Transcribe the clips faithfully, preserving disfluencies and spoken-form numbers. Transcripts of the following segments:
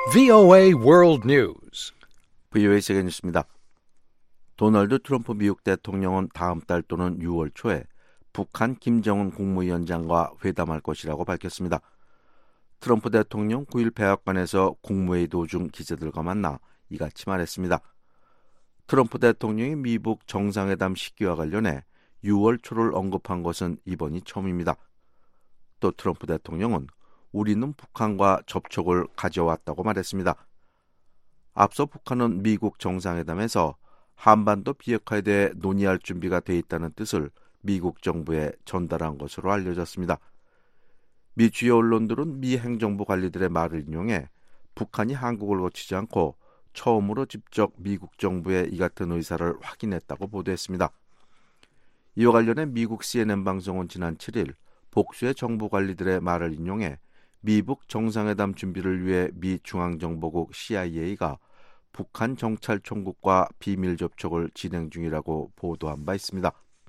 브이오에이 World News. 브이오에이 세계 뉴스입니다. 도널드 트럼프 미국 대통령은 다음 달 또는 유월 초에 북한 김정은 국무위원장과 회담할 것이라고 밝혔습니다. 트럼프 대통령 구일 백악관에서 국무회의 도중 기자들과 만나 이같이 말했습니다. 트럼프 대통령이 미국 정상회담 시기와 관련해 유월 초를 언급한 것은 이번이 처음입니다. 또 트럼프 대통령은 우리는 북한과 접촉을 가져왔다고 말했습니다. 앞서 북한은 미국 정상회담에서 한반도 비핵화에 대해 논의할 준비가 돼 있다는 뜻을 미국 정부에 전달한 것으로 알려졌습니다. 미 주요 언론들은 미 행정부 관리들의 말을 인용해 북한이 한국을 거치지 않고 처음으로 직접 미국 정부의 이 같은 의사를 확인했다고 보도했습니다. 이와 관련해 미국 씨엔엔 방송은 지난 칠일 복수의 정부 관리들의 말을 인용해 미북 정상회담 준비를 위해 미 중앙정보국 씨아이에이가 북한 정찰총국과 비밀 접촉을 진행 중이라고 보도한 바 있습니다.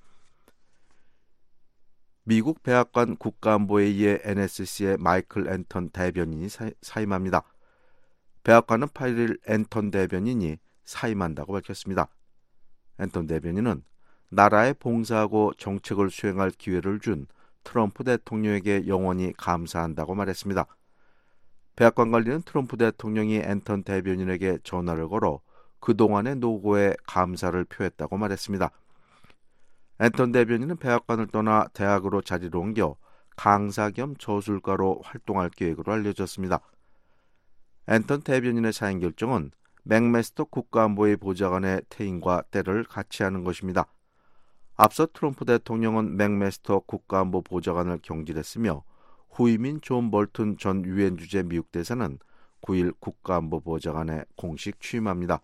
미국 백악관 국가안보회의의 엔에스씨의 마이클 앤턴 대변인이 사임합니다. 백악관은 팔일 앤턴 대변인이 사임한다고 밝혔습니다. 앤턴 대변인은 나라에 봉사하고 정책을 수행할 기회를 준 트럼프 대통령에게 영원히 감사한다고 말했습니다. 백악관 관리는 트럼프 대통령이 앤턴 대변인에게 전화를 걸어 그동안의 노고에 감사를 표했다고 말했습니다. 앤턴 대변인은 백악관을 떠나 대학으로 자리를 옮겨 강사 겸 저술가로 활동할 계획으로 알려졌습니다. 앤턴 대변인의 사임 결정은 맥메스터 국가안보회 보좌관의 퇴임과 때를 같이 하는 것입니다. 앞서 트럼프 대통령은 맥메스터 국가안보 보좌관을 경질했으며 후임인 존 볼튼 전 유엔 주재 미국 대사는 구일 국가안보 보좌관에 공식 취임합니다.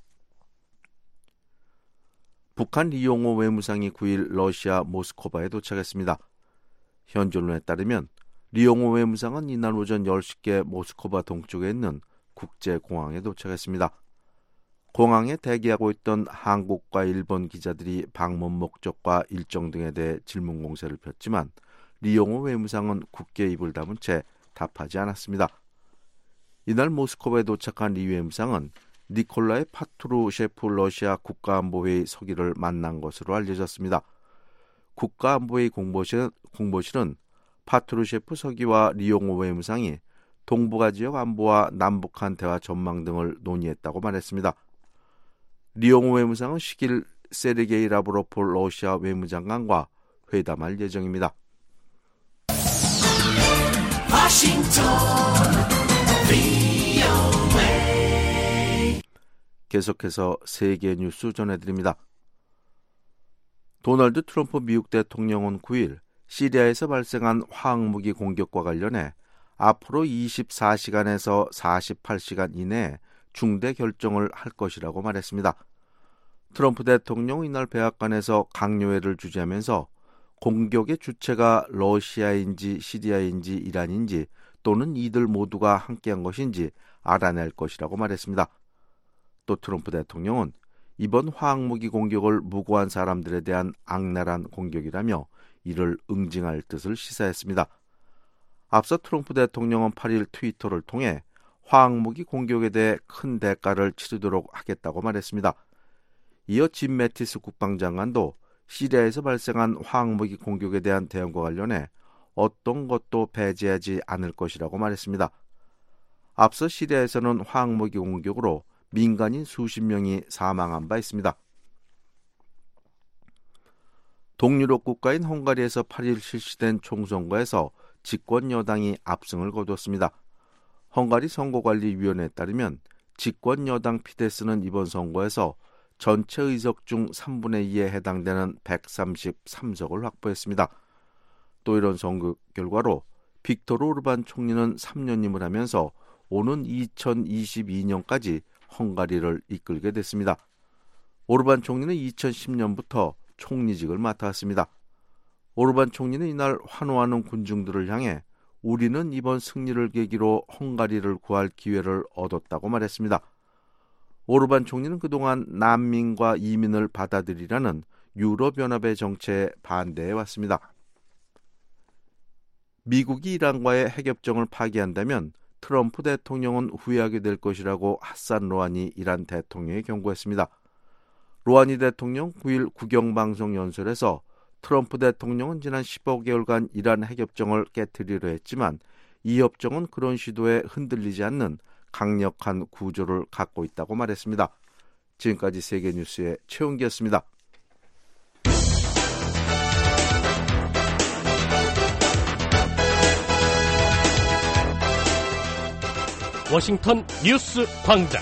북한 리용호 외무상이 구일 러시아 모스크바에 도착했습니다. 현지 언론에 따르면 리용호 외무상은 이날 오전 열 시께 모스크바 동쪽에 있는 국제공항에 도착했습니다. 공항에 대기하고 있던 한국과 일본 기자들이 방문 목적과 일정 등에 대해 질문 공세를 폈지만 리용호 외무상은 굳게 입을 다문 채 답하지 않았습니다. 이날 모스크바에 도착한 리 외무상은 니콜라이 파트루셰프 러시아 국가안보회의 서기를 만난 것으로 알려졌습니다. 국가안보회의 공보실은, 공보실은 파트루셰프 서기와 리용호 외무상이 동북아 지역 안보와 남북한 대화 전망 등을 논의했다고 말했습니다. 리용호 외무상은 십일 세르게이 라브로폴 러시아 외무장관과 회담할 예정입니다. 워싱턴 브이오에이 계속해서 세계 뉴스 전해드립니다. 도널드 트럼프 미국 대통령은 구일 시리아에서 발생한 화학무기 공격과 관련해 앞으로 이십사 시간에서 사십팔 시간 이내에 중대 결정을 할 것이라고 말했습니다. 트럼프 대통령은 이날 백악관에서 강요회를 주재하면서 공격의 주체가 러시아인지 시리아인지 이란인지 또는 이들 모두가 함께한 것인지 알아낼 것이라고 말했습니다. 또 트럼프 대통령은 이번 화학무기 공격을 무고한 사람들에 대한 악랄한 공격이라며 이를 응징할 뜻을 시사했습니다. 앞서 트럼프 대통령은 팔일 트위터를 통해 화학무기 공격에 대해 큰 대가를 치르도록 하겠다고 말했습니다. 이어 짐 매티스 국방장관도 시리아에서 발생한 화학무기 공격에 대한 대응과 관련해 어떤 것도 배제하지 않을 것이라고 말했습니다. 앞서 시리아에서는 화학무기 공격으로 민간인 수십 명이 사망한 바 있습니다. 동유럽 국가인 헝가리에서 팔일 실시된 총선거에서 집권 여당이 압승을 거두었습니다. 헝가리 선거관리위원회에 따르면 집권 여당 피데스는 이번 선거에서 전체 의석 중 삼분의 이에 해당되는 백삼십삼 석을 확보했습니다. 또 이런 선거 결과로 빅토르 오르반 총리는 삼 년임을 하면서 오는 이천이십이 년까지 헝가리를 이끌게 됐습니다. 오르반 총리는 이천십 년부터 총리직을 맡아왔습니다. 오르반 총리는 이날 환호하는 군중들을 향해 우리는 이번 승리를 계기로 헝가리를 구할 기회를 얻었다고 말했습니다. 오르반 총리는 그동안 난민과 이민을 받아들이라는 유럽연합의 정책에 반대해왔습니다. 미국이 이란과의 핵협정을 파기한다면 트럼프 대통령은 후회하게 될 것이라고 하산 로하니 이란 대통령이 경고했습니다. 로하니 대통령 구 일 국영방송 연설에서 트럼프 대통령은 지난 십오 개월간 이란 핵협정을 깨뜨리려 했지만 이 협정은 그런 시도에 흔들리지 않는 강력한 구조를 갖고 있다고 말했습니다. 지금까지 세계뉴스의 최은기였습니다. 워싱턴 뉴스 광장.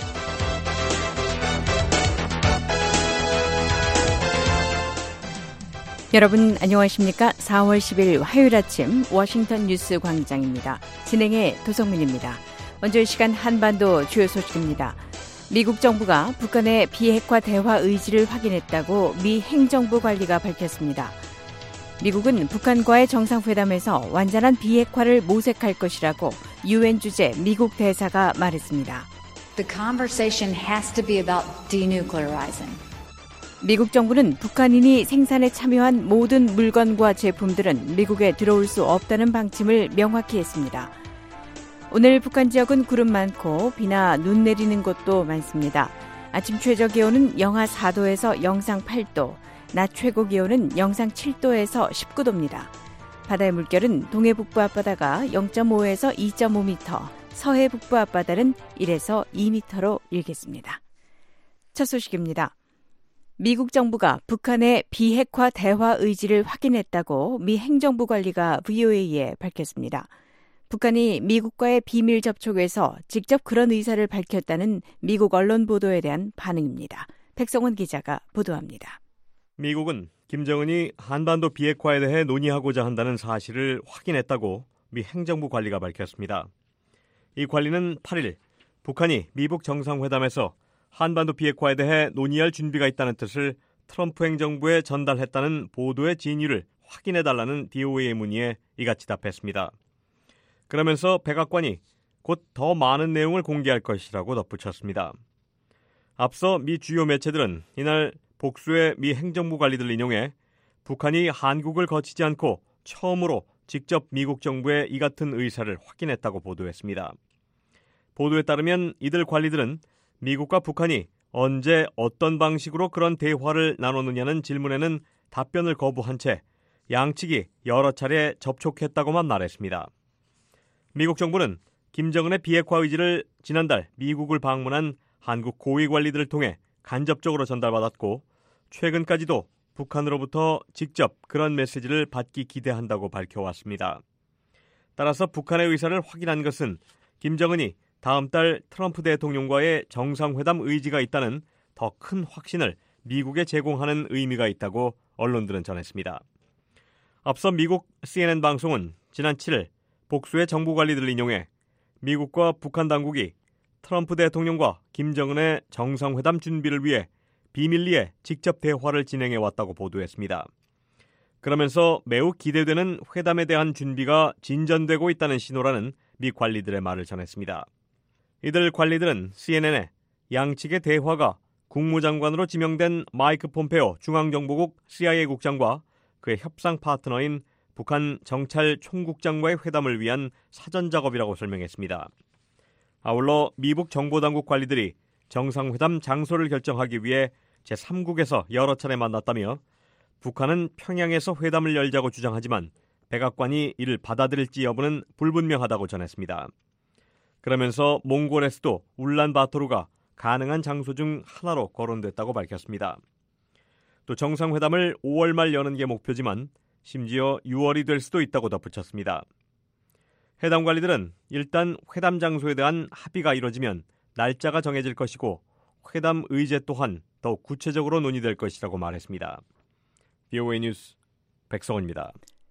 여러분 안녕하십니까? 사월 십일 화요일 아침 워싱턴 뉴스 광장입니다. 진행의 도성민입니다. 먼저 이 시간 한반도 주요 소식입니다. 미국 정부가 북한의 비핵화 대화 의지를 확인했다고 미 행정부 관리가 밝혔습니다. 미국은 북한과의 정상회담에서 완전한 비핵화를 모색할 것이라고 유엔 주재 미국 대사가 말했습니다. The conversation has to be about denuclearizing. 미국 정부는 북한인이 생산에 참여한 모든 물건과 제품들은 미국에 들어올 수 없다는 방침을 명확히 했습니다. 오늘 북한 지역은 구름 많고 비나 눈 내리는 곳도 많습니다. 아침 최저 기온은 영하 사 도에서 영상 팔 도, 낮 최고 기온은 영상 칠 도에서 십구 도입니다. 바다의 물결은 동해 북부 앞바다가 영 점 오에서 이 점 오 미터, 서해 북부 앞바다는 일에서 이 미터로 일겠습니다. 첫 소식입니다. 미국 정부가 북한의 비핵화 대화 의지를 확인했다고 미 행정부 관리가 브이오에이에 밝혔습니다. 북한이 미국과의 비밀 접촉에서 직접 그런 의사를 밝혔다는 미국 언론 보도에 대한 반응입니다. 백성원 기자가 보도합니다. 미국은 김정은이 한반도 비핵화에 대해 논의하고자 한다는 사실을 확인했다고 미 행정부 관리가 밝혔습니다. 이 관리는 팔 일 북한이 미북 정상회담에서 한반도 비핵화에 대해 논의할 준비가 있다는 뜻을 트럼프 행정부에 전달했다는 보도의 진위를 확인해달라는 디오에이의 문의에 이같이 답했습니다. 그러면서 백악관이 곧 더 많은 내용을 공개할 것이라고 덧붙였습니다. 앞서 미 주요 매체들은 이날 복수의 미 행정부 관리들 인용해 북한이 한국을 거치지 않고 처음으로 직접 미국 정부의 이 같은 의사를 확인했다고 보도했습니다. 보도에 따르면 이들 관리들은 미국과 북한이 언제 어떤 방식으로 그런 대화를 나눴느냐는 질문에는 답변을 거부한 채 양측이 여러 차례 접촉했다고만 말했습니다. 미국 정부는 김정은의 비핵화 의지를 지난달 미국을 방문한 한국 고위 관리들을 통해 간접적으로 전달받았고 최근까지도 북한으로부터 직접 그런 메시지를 받기 기대한다고 밝혀왔습니다. 따라서 북한의 의사를 확인한 것은 김정은이 다음 달 트럼프 대통령과의 정상회담 의지가 있다는 더 큰 확신을 미국에 제공하는 의미가 있다고 언론들은 전했습니다. 앞서 미국 씨엔엔 방송은 지난 칠 일 복수의 정부 관리들을 인용해 미국과 북한 당국이 트럼프 대통령과 김정은의 정상회담 준비를 위해 비밀리에 직접 대화를 진행해왔다고 보도했습니다. 그러면서 매우 기대되는 회담에 대한 준비가 진전되고 있다는 신호라는 미 관리들의 말을 전했습니다. 이들 관리들은 씨엔엔에 양측의 대화가 국무장관으로 지명된 마이크 폼페오 중앙정보국 씨아이에이 국장과 그의 협상 파트너인 북한 정찰 총국장과의 회담을 위한 사전 작업이라고 설명했습니다. 아울러 미북 정보당국 관리들이 정상회담 장소를 결정하기 위해 제삼 국에서 여러 차례 만났다며 북한은 평양에서 회담을 열자고 주장하지만 백악관이 이를 받아들일지 여부는 불분명하다고 전했습니다. 그러면서 몽골의 수도 울란바토르가 가능한 장소 중 하나로 거론됐다고 밝혔습니다. 또 정상회담을 오월 말 여는 게 목표지만 심지어 유월이 될 수도 있다고 덧붙였습니다. 해당 관리들은 일단 회담 장소에 대한 합의가 이뤄지면 날짜가 정해질 것이고 회담 의제 또한 더욱 구체적으로 논의될 것이라고 말했습니다. 브이오에이 뉴스 백성원입니다.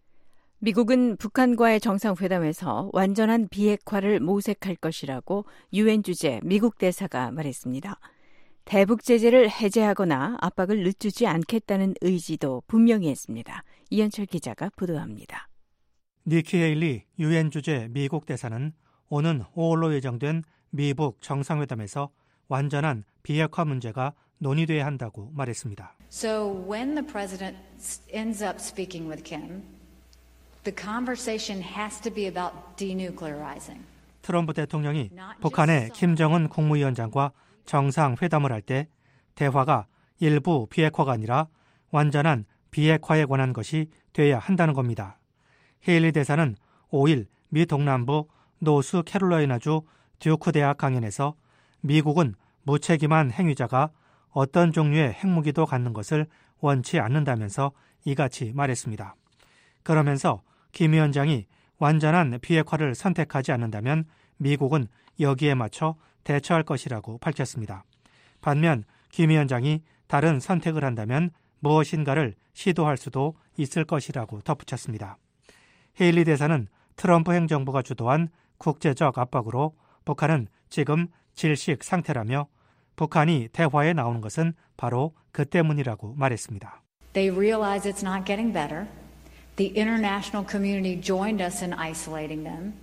미국은 북한과의 정상회담에서 완전한 비핵화를 모색할 것이라고 유엔 주재 미국 대사가 말했습니다. 대북 제재를 해제하거나 압박을 늦추지 않겠다는 의지도 분명히 했습니다. 이현철 기자가 보도합니다. 니키 헤일리 유엔 주재 미국 대사는 오는 오월로 예정된 미북 정상회담에서 완전한 비핵화 문제가 논의돼야 한다고 말했습니다. So when the president ends up speaking with Kim, the conversation has to be about denuclearizing. 트럼프 대통령이 북한의 김정은 국무위원장과 정상회담을 할 때 대화가 일부 비핵화가 아니라 완전한 비핵화에 관한 것이 돼야 한다는 겁니다. 헤일리 대사는 오일 미 동남부 노스캐롤라이나주 듀크 대학 강연에서 미국은 무책임한 행위자가 어떤 종류의 핵무기도 갖는 것을 원치 않는다면서 이같이 말했습니다. 그러면서 김 위원장이 완전한 비핵화를 선택하지 않는다면 미국은 여기에 맞춰 대처할 것이라고 밝혔습니다. 반면 김 위원장이 다른 선택을 한다면 무엇인가를 시도할 수도 있을 것이라고 덧붙였습니다. 헤일리 대사는 트럼프 행정부가 주도한 국제적 압박으로 북한은 지금 질식 상태라며 북한이 대화에 나오는 것은 바로 그 때문이라고 말했습니다. They realize it's not getting better. The international community joined us in isolating them.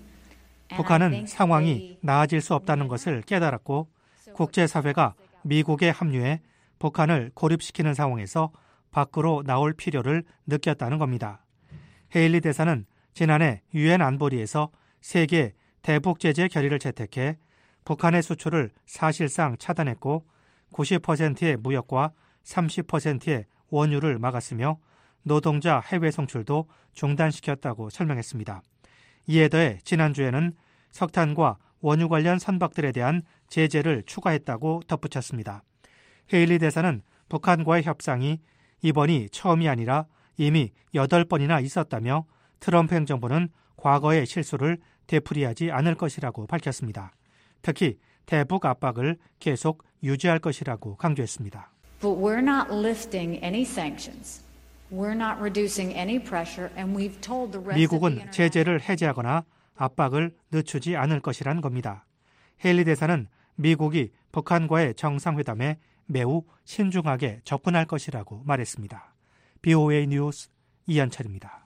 북한은 상황이 나아질 수 없다는 것을 깨달았고 국제사회가 미국에 합류해 북한을 고립시키는 상황에서 밖으로 나올 필요를 느꼈다는 겁니다. 헤일리 대사는 지난해 유엔 안보리에서 세계 대북 제재 결의를 채택해 북한의 수출을 사실상 차단했고 구십 퍼센트의 무역과 삼십 퍼센트의 원유를 막았으며 노동자 해외 송출도 중단시켰다고 설명했습니다. 이에 더해 지난주에는 석탄과 원유 관련 선박들에 대한 제재를 추가했다고 덧붙였습니다. 헤일리 대사는 북한과의 협상이 이번이 처음이 아니라 이미 여덟 번이나 있었다며 트럼프 행정부는 과거의 실수를 되풀이하지 않을 것이라고 밝혔습니다. 특히 대북 압박을 계속 유지할 것이라고 강조했습니다. But we're not lifting any sanctions. We're not reducing any pressure, and we've told the rest 미국은 of the 제재를 해제하거나 압박을 늦추지 않을 것이란 겁니다. 헤일리 대사는 미국이 북한과의 정상회담에 매우 신중하게 접근할 것이라고 말했습니다. 비오에이 뉴스 이현철입니다.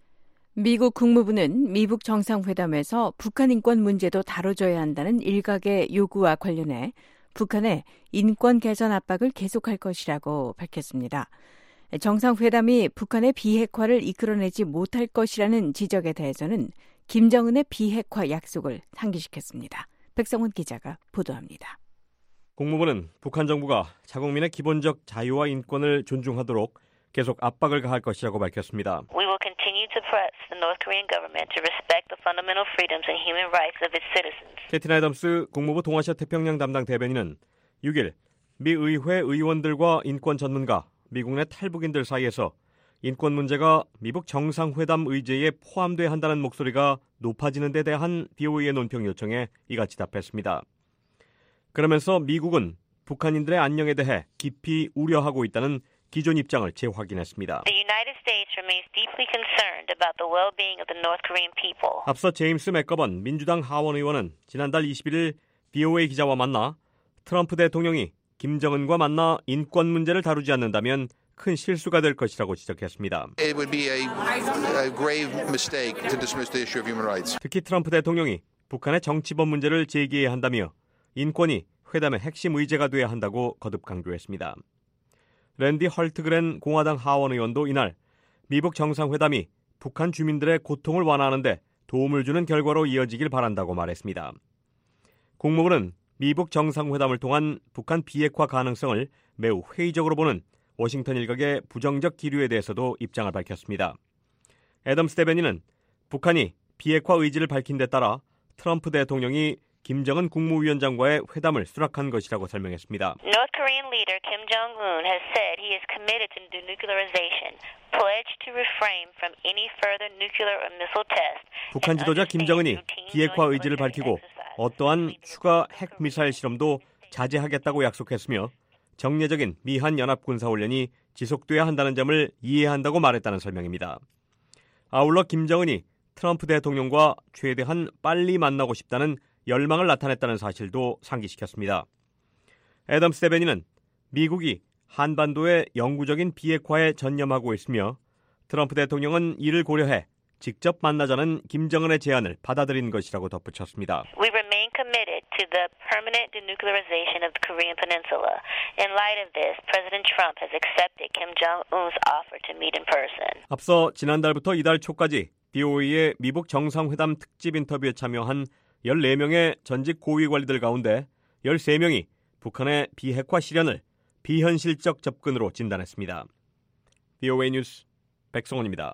미국 국무부는 미북 정상회담에서 북한 인권 문제도 다뤄줘야 한다는 일각의 요구와 관련해 북한의 인권 개선 압박을 계속할 것이라고 밝혔습니다. 정상회담이 북한의 비핵화를 이끌어내지 못할 것이라는 지적에 대해서는 김정은의 비핵화 약속을 상기시켰습니다. 백성원 기자가 보도합니다. 국무부는 북한 정부가 자국민의 기본적 자유와 인권을 존중하도록 계속 압박을 가할 것이라고 밝혔습니다. We will continue to press the North Korean government to respect the fundamental freedoms and human rights of its citizens. 캐틴 애덤스 국무부 동아시아 태평양 담당 대변인은 육 일 미 의회 의원들과 인권 전문가, 미국 내 탈북인들 사이에서 인권 문제가 미북 정상회담 의제에 포함돼야 한다는 목소리가 높아지는 데 대한 비오이의 논평 요청에 이같이 답했습니다. 그러면서 미국은 북한인들의 안녕에 대해 깊이 우려하고 있다는 기존 입장을 재확인했습니다. The United States remains deeply concerned about the well-being of the North Korean people. 앞서 제임스 맥거번 민주당 하원 의원은 지난달 이십일 일 비오에이 기자와 만나 트럼프 대통령이 김정은과 만나 인권 문제를 다루지 않는다면 큰 실수가 될 것이라고 지적했습니다. It would be a, a grave mistake to dismiss the issue of human rights. 특히 트럼프 대통령이 북한의 정치범 문제를 제기해야 한다며 인권이 회담의 핵심 의제가 돼야 한다고 거듭 강조했습니다. 랜디 헐트그렌 공화당 하원 의원도 이날 미북 정상회담이 북한 주민들의 고통을 완화하는 데 도움을 주는 결과로 이어지길 바란다고 말했습니다. 국무부는 미북 정상회담을 통한 북한 비핵화 가능성을 매우 회의적으로 보는 워싱턴 일각의 부정적 기류에 대해서도 입장을 밝혔습니다. 애덤스 대변인은 북한이 비핵화 의지를 밝힌 데 따라 트럼프 대통령이 김정은 국무위원장과의 회담을 수락한 것이라고 설명했습니다. North Korean leader Kim Jong-un has said he is committed to denuclearization, pledged to refrain from any further nuclear or missile tests. 북한 지도자 김정은이 비핵화 의지를 밝히고 어떠한 추가 핵 미사일 실험도 자제하겠다고 약속했으며 정례적인 미한 연합 군사훈련이 지속돼야 한다는 점을 이해한다고 말했다는 설명입니다. 아울러 김정은이 트럼프 대통령과 최대한 빨리 만나고 싶다는 열망을 나타냈다는 사실도 상기시켰습니다. 애덤스 대변인은 미국이 한반도의 영구적인 비핵화에 전념하고 있으며 트럼프 대통령은 이를 고려해 직접 만나자는 김정은의 제안을 받아들인 것이라고 덧붙였습니다. We remain committed to the permanent denuclearization of the Korean Peninsula. In light of this, President Trump has accepted Kim Jong-un's offer to meet in person. 앞서 지난달부터 이달 초까지 비오이의 미북 정상회담 특집 인터뷰에 참여한 열네 명의 전직 고위 관리들 가운데 열세 명이 북한의 비핵화 실현을 비현실적 접근으로 진단했습니다. 브이오에이 뉴스 백성원입니다.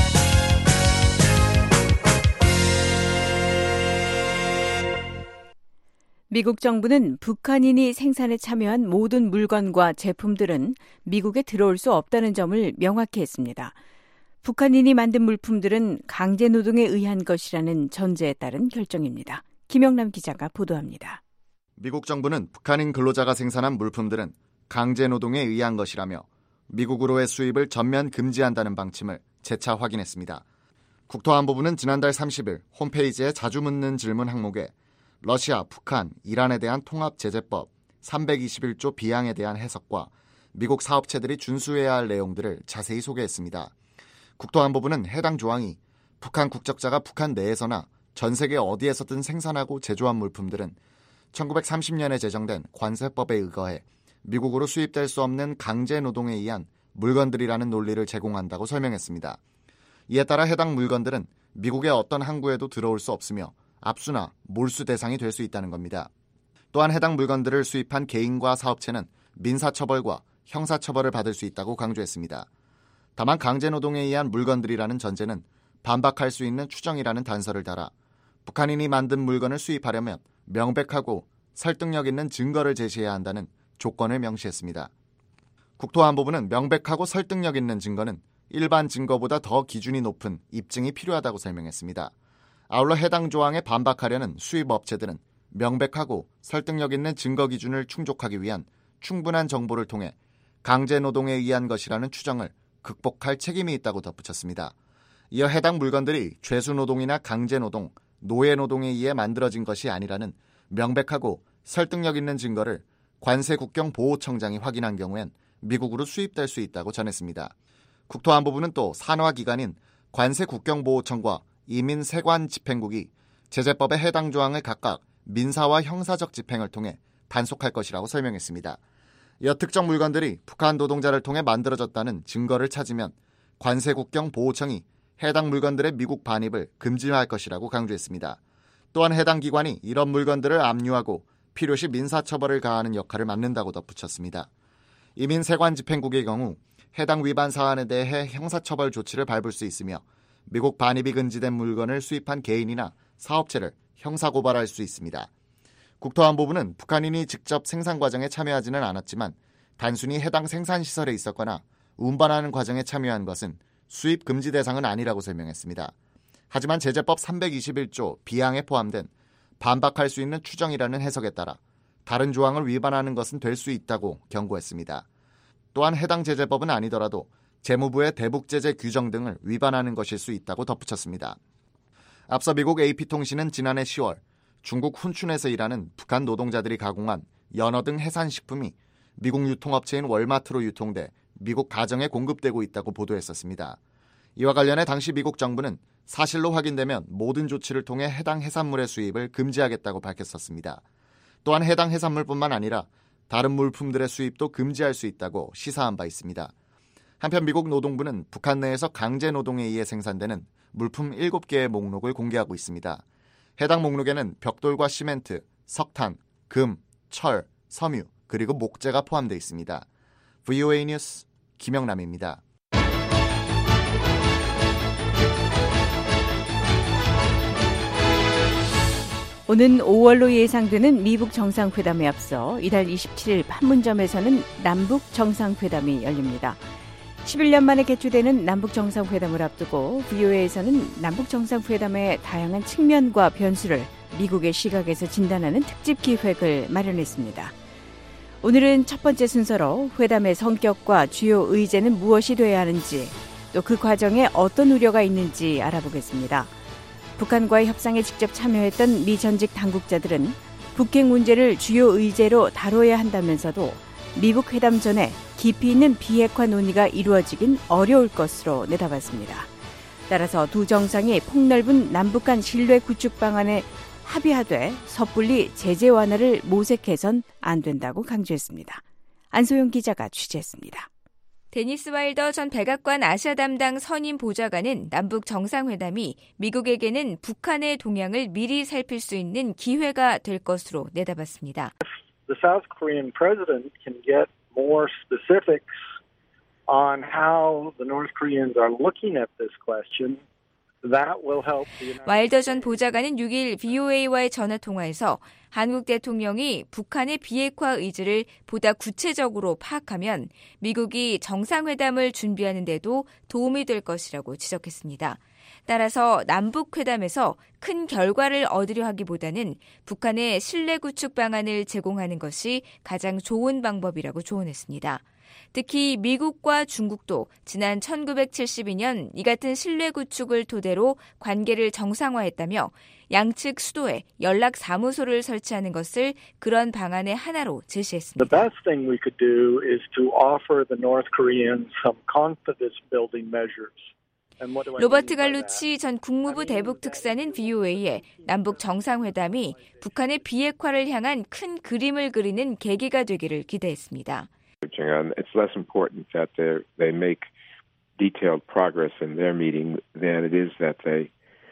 미국 정부는 북한인이 생산에 참여한 모든 물건과 제품들은 미국에 들어올 수 없다는 점을 명확히 했습니다. 북한인이 만든 물품들은 강제노동에 의한 것이라는 전제에 따른 결정입니다. 김영남 기자가 보도합니다. 미국 정부는 북한인 근로자가 생산한 물품들은 강제노동에 의한 것이라며 미국으로의 수입을 전면 금지한다는 방침을 재차 확인했습니다. 국토안보부는 지난달 삼십일 홈페이지에 자주 묻는 질문 항목에 러시아, 북한, 이란에 대한 통합제재법 삼백이십일 조 비항에 대한 해석과 미국 사업체들이 준수해야 할 내용들을 자세히 소개했습니다. 국토안보부는 해당 조항이 북한 국적자가 북한 내에서나 전 세계 어디에서든 생산하고 제조한 물품들은 천구백삼십 년에 제정된 관세법에 의거해 미국으로 수입될 수 없는 강제노동에 의한 물건들이라는 논리를 제공한다고 설명했습니다. 이에 따라 해당 물건들은 미국의 어떤 항구에도 들어올 수 없으며 압수나 몰수 대상이 될 수 있다는 겁니다. 또한 해당 물건들을 수입한 개인과 사업체는 민사처벌과 형사처벌을 받을 수 있다고 강조했습니다. 다만 강제노동에 의한 물건들이라는 전제는 반박할 수 있는 추정이라는 단서를 달아 북한인이 만든 물건을 수입하려면 명백하고 설득력 있는 증거를 제시해야 한다는 조건을 명시했습니다. 국토안보부는 명백하고 설득력 있는 증거는 일반 증거보다 더 기준이 높은 입증이 필요하다고 설명했습니다. 아울러 해당 조항에 반박하려는 수입업체들은 명백하고 설득력 있는 증거 기준을 충족하기 위한 충분한 정보를 통해 강제노동에 의한 것이라는 추정을 극복할 책임이 있다고 덧붙였습니다. 이어 해당 물건들이 죄수노동이나 강제노동, 노예노동에 의해 만들어진 것이 아니라는 명백하고 설득력 있는 증거를 관세국경보호청장이 확인한 경우엔 미국으로 수입될 수 있다고 전했습니다. 국토안보부는 또 산하기관인 관세국경보호청과 이민세관집행국이 제재법의 해당 조항을 각각 민사와 형사적 집행을 통해 단속할 것이라고 설명했습니다. 이어 특정 물건들이 북한 노동자를 통해 만들어졌다는 증거를 찾으면 관세국경보호청이 해당 물건들의 미국 반입을 금지할 것이라고 강조했습니다. 또한 해당 기관이 이런 물건들을 압류하고 필요시 민사처벌을 가하는 역할을 맡는다고 덧붙였습니다. 이민세관집행국의 경우 해당 위반 사안에 대해 형사처벌 조치를 밟을 수 있으며 미국 반입이 금지된 물건을 수입한 개인이나 사업체를 형사고발할 수 있습니다. 국토안보부는 북한인이 직접 생산 과정에 참여하지는 않았지만 단순히 해당 생산시설에 있었거나 운반하는 과정에 참여한 것은 수입 금지 대상은 아니라고 설명했습니다. 하지만 제재법 삼백이십일 조 비항에 포함된 반박할 수 있는 추정이라는 해석에 따라 다른 조항을 위반하는 것은 될 수 있다고 경고했습니다. 또한 해당 제재법은 아니더라도 재무부의 대북제재 규정 등을 위반하는 것일 수 있다고 덧붙였습니다. 앞서 미국 에이피통신은 지난해 시월 중국 훈춘에서 일하는 북한 노동자들이 가공한 연어 등 해산식품이 미국 유통업체인 월마트로 유통돼 미국 가정에 공급되고 있다고 보도했었습니다. 이와 관련해 당시 미국 정부는 사실로 확인되면 모든 조치를 통해 해당 해산물의 수입을 금지하겠다고 밝혔었습니다. 또한 해당 해산물뿐만 아니라 다른 물품들의 수입도 금지할 수 있다고 시사한 바 있습니다. 한편 미국 노동부는 북한 내에서 강제노동에 의해 생산되는 물품 일곱 개의 목록을 공개하고 있습니다. 해당 목록에는 벽돌과 시멘트, 석탄, 금, 철, 섬유, 그리고 목재가 포함되어 있습니다. 브이오에이 뉴스 김영남입니다. 오는 오월로 예상되는 미북 정상회담에 앞서 이달 이십칠일 판문점에서는 남북 정상회담이 열립니다. 십일 년 만에 개최되는 남북 정상회담을 앞두고 브이오에이에서는 남북 정상회담의 다양한 측면과 변수를 미국의 시각에서 진단하는 특집 기획을 마련했습니다. 오늘은 첫 번째 순서로 회담의 성격과 주요 의제는 무엇이 돼야 하는지, 또 그 과정에 어떤 우려가 있는지 알아보겠습니다. 북한과의 협상에 직접 참여했던 미 전직 당국자들은 북핵 문제를 주요 의제로 다뤄야 한다면서도 미북 회담 전에 깊이 있는 비핵화 논의가 이루어지긴 어려울 것으로 내다봤습니다. 따라서 두 정상이 폭넓은 남북 간 신뢰 구축 방안에 합의하되 섣불리 제재 완화를 모색해선 안 된다고 강조했습니다. 안소영 기자가 취재했습니다. 데니스 와일더 전 백악관 아시아 담당 선임 보좌관은 남북 정상회담이 미국에게는 북한의 동향을 미리 살필 수 있는 기회가 될 것으로 내다봤습니다. The South Korean president can get more specifics on how the North Koreans are looking at this question. 와일더 전 보좌관은 육 일 브이오에이와의 전화통화에서 한국 대통령이 북한의 비핵화 의지를 보다 구체적으로 파악하면 미국이 정상회담을 준비하는 데도 도움이 될 것이라고 지적했습니다. 따라서 남북회담에서 큰 결과를 얻으려 하기보다는 북한의 신뢰 구축 방안을 제공하는 것이 가장 좋은 방법이라고 조언했습니다. 특히 미국과 중국도 지난 천구백칠십이 년 이 같은 신뢰 구축을 토대로 관계를 정상화했다며 양측 수도에 연락 사무소를 설치하는 것을 그런 방안의 하나로 제시했습니다. The best thing we could do is to offer the North Koreans some confidence building measures. 로버트 갈루치 전 국무부 대북 특사는 브이오에이에 남북 정상회담이 북한의 비핵화를 향한 큰 그림을 그리는 계기가 되기를 기대했습니다. It's less important that they make detailed progress in their meeting than it is that they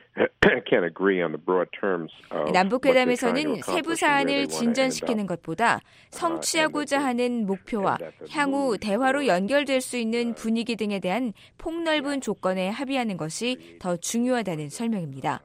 can agree on the broad terms of 남북회담에서는 세부 사안을 진전시키는 것보다 성취하고자 하는 목표와 향후 대화로 연결될 수 있는 분위기 등에 대한 폭넓은 조건에 합의하는 것이 더 중요하다는 설명입니다.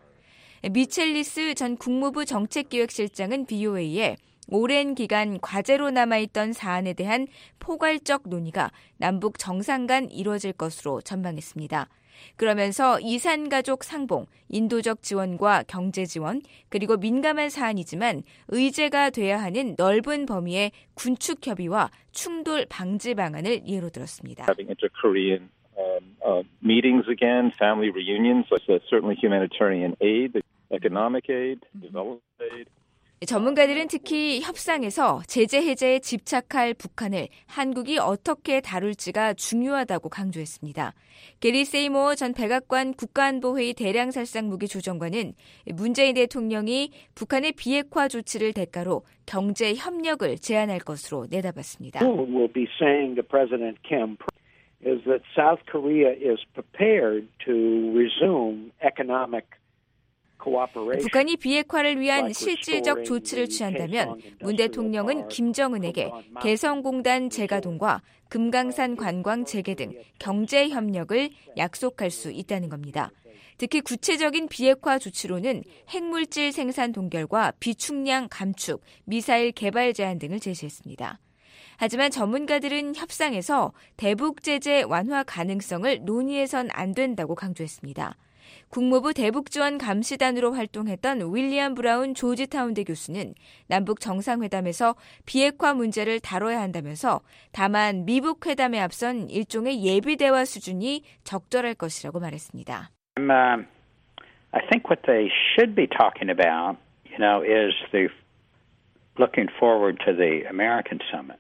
미첼리스 전 국무부 정책기획실장은 브이오에이에 오랜 기간 과제로 남아있던 사안에 대한 포괄적 논의가 남북 정상 간 이루어질 것으로 전망했습니다. 그러면서 이산가족 상봉, 인도적 지원과 경제 지원, 그리고 민감한 사안이지만 의제가 돼야 하는 넓은 범위의 군축 협의와 충돌 방지 방안을 예로 들었습니다. Having inter-Korean um, uh, meetings again, family reunions, so certainly humanitarian aid, economic aid, development aid. 전문가들은 특히 협상에서 제재 해제에 집착할 북한을 한국이 어떻게 다룰지가 중요하다고 강조했습니다. 게리 세이모어 전 백악관 국가안보회의 대량살상무기 조정관은 문재인 대통령이 북한의 비핵화 조치를 대가로 경제 협력을 제안할 것으로 내다봤습니다. We'll be saying to President Kim is that South Korea is prepared to resume economic 북한이 비핵화를 위한 실질적 조치를 취한다면 문 대통령은 김정은에게 개성공단 재가동과 금강산 관광 재개 등 경제 협력을 약속할 수 있다는 겁니다. 특히 구체적인 비핵화 조치로는 핵물질 생산 동결과 비축량 감축, 미사일 개발 제한 등을 제시했습니다. 하지만 전문가들은 협상에서 대북 제재 완화 가능성을 논의해선 안 된다고 강조했습니다. 국무부 대북지원 감시단으로 활동했던 윌리엄 브라운 조지타운대 교수는 남북 정상회담에서 비핵화 문제를 다뤄야 한다면서 다만 미북 회담에 앞선 일종의 예비대화 수준이 적절할 것이라고 말했습니다. Um, uh, I think what they should be talking about, you know, is the looking forward to the American summit.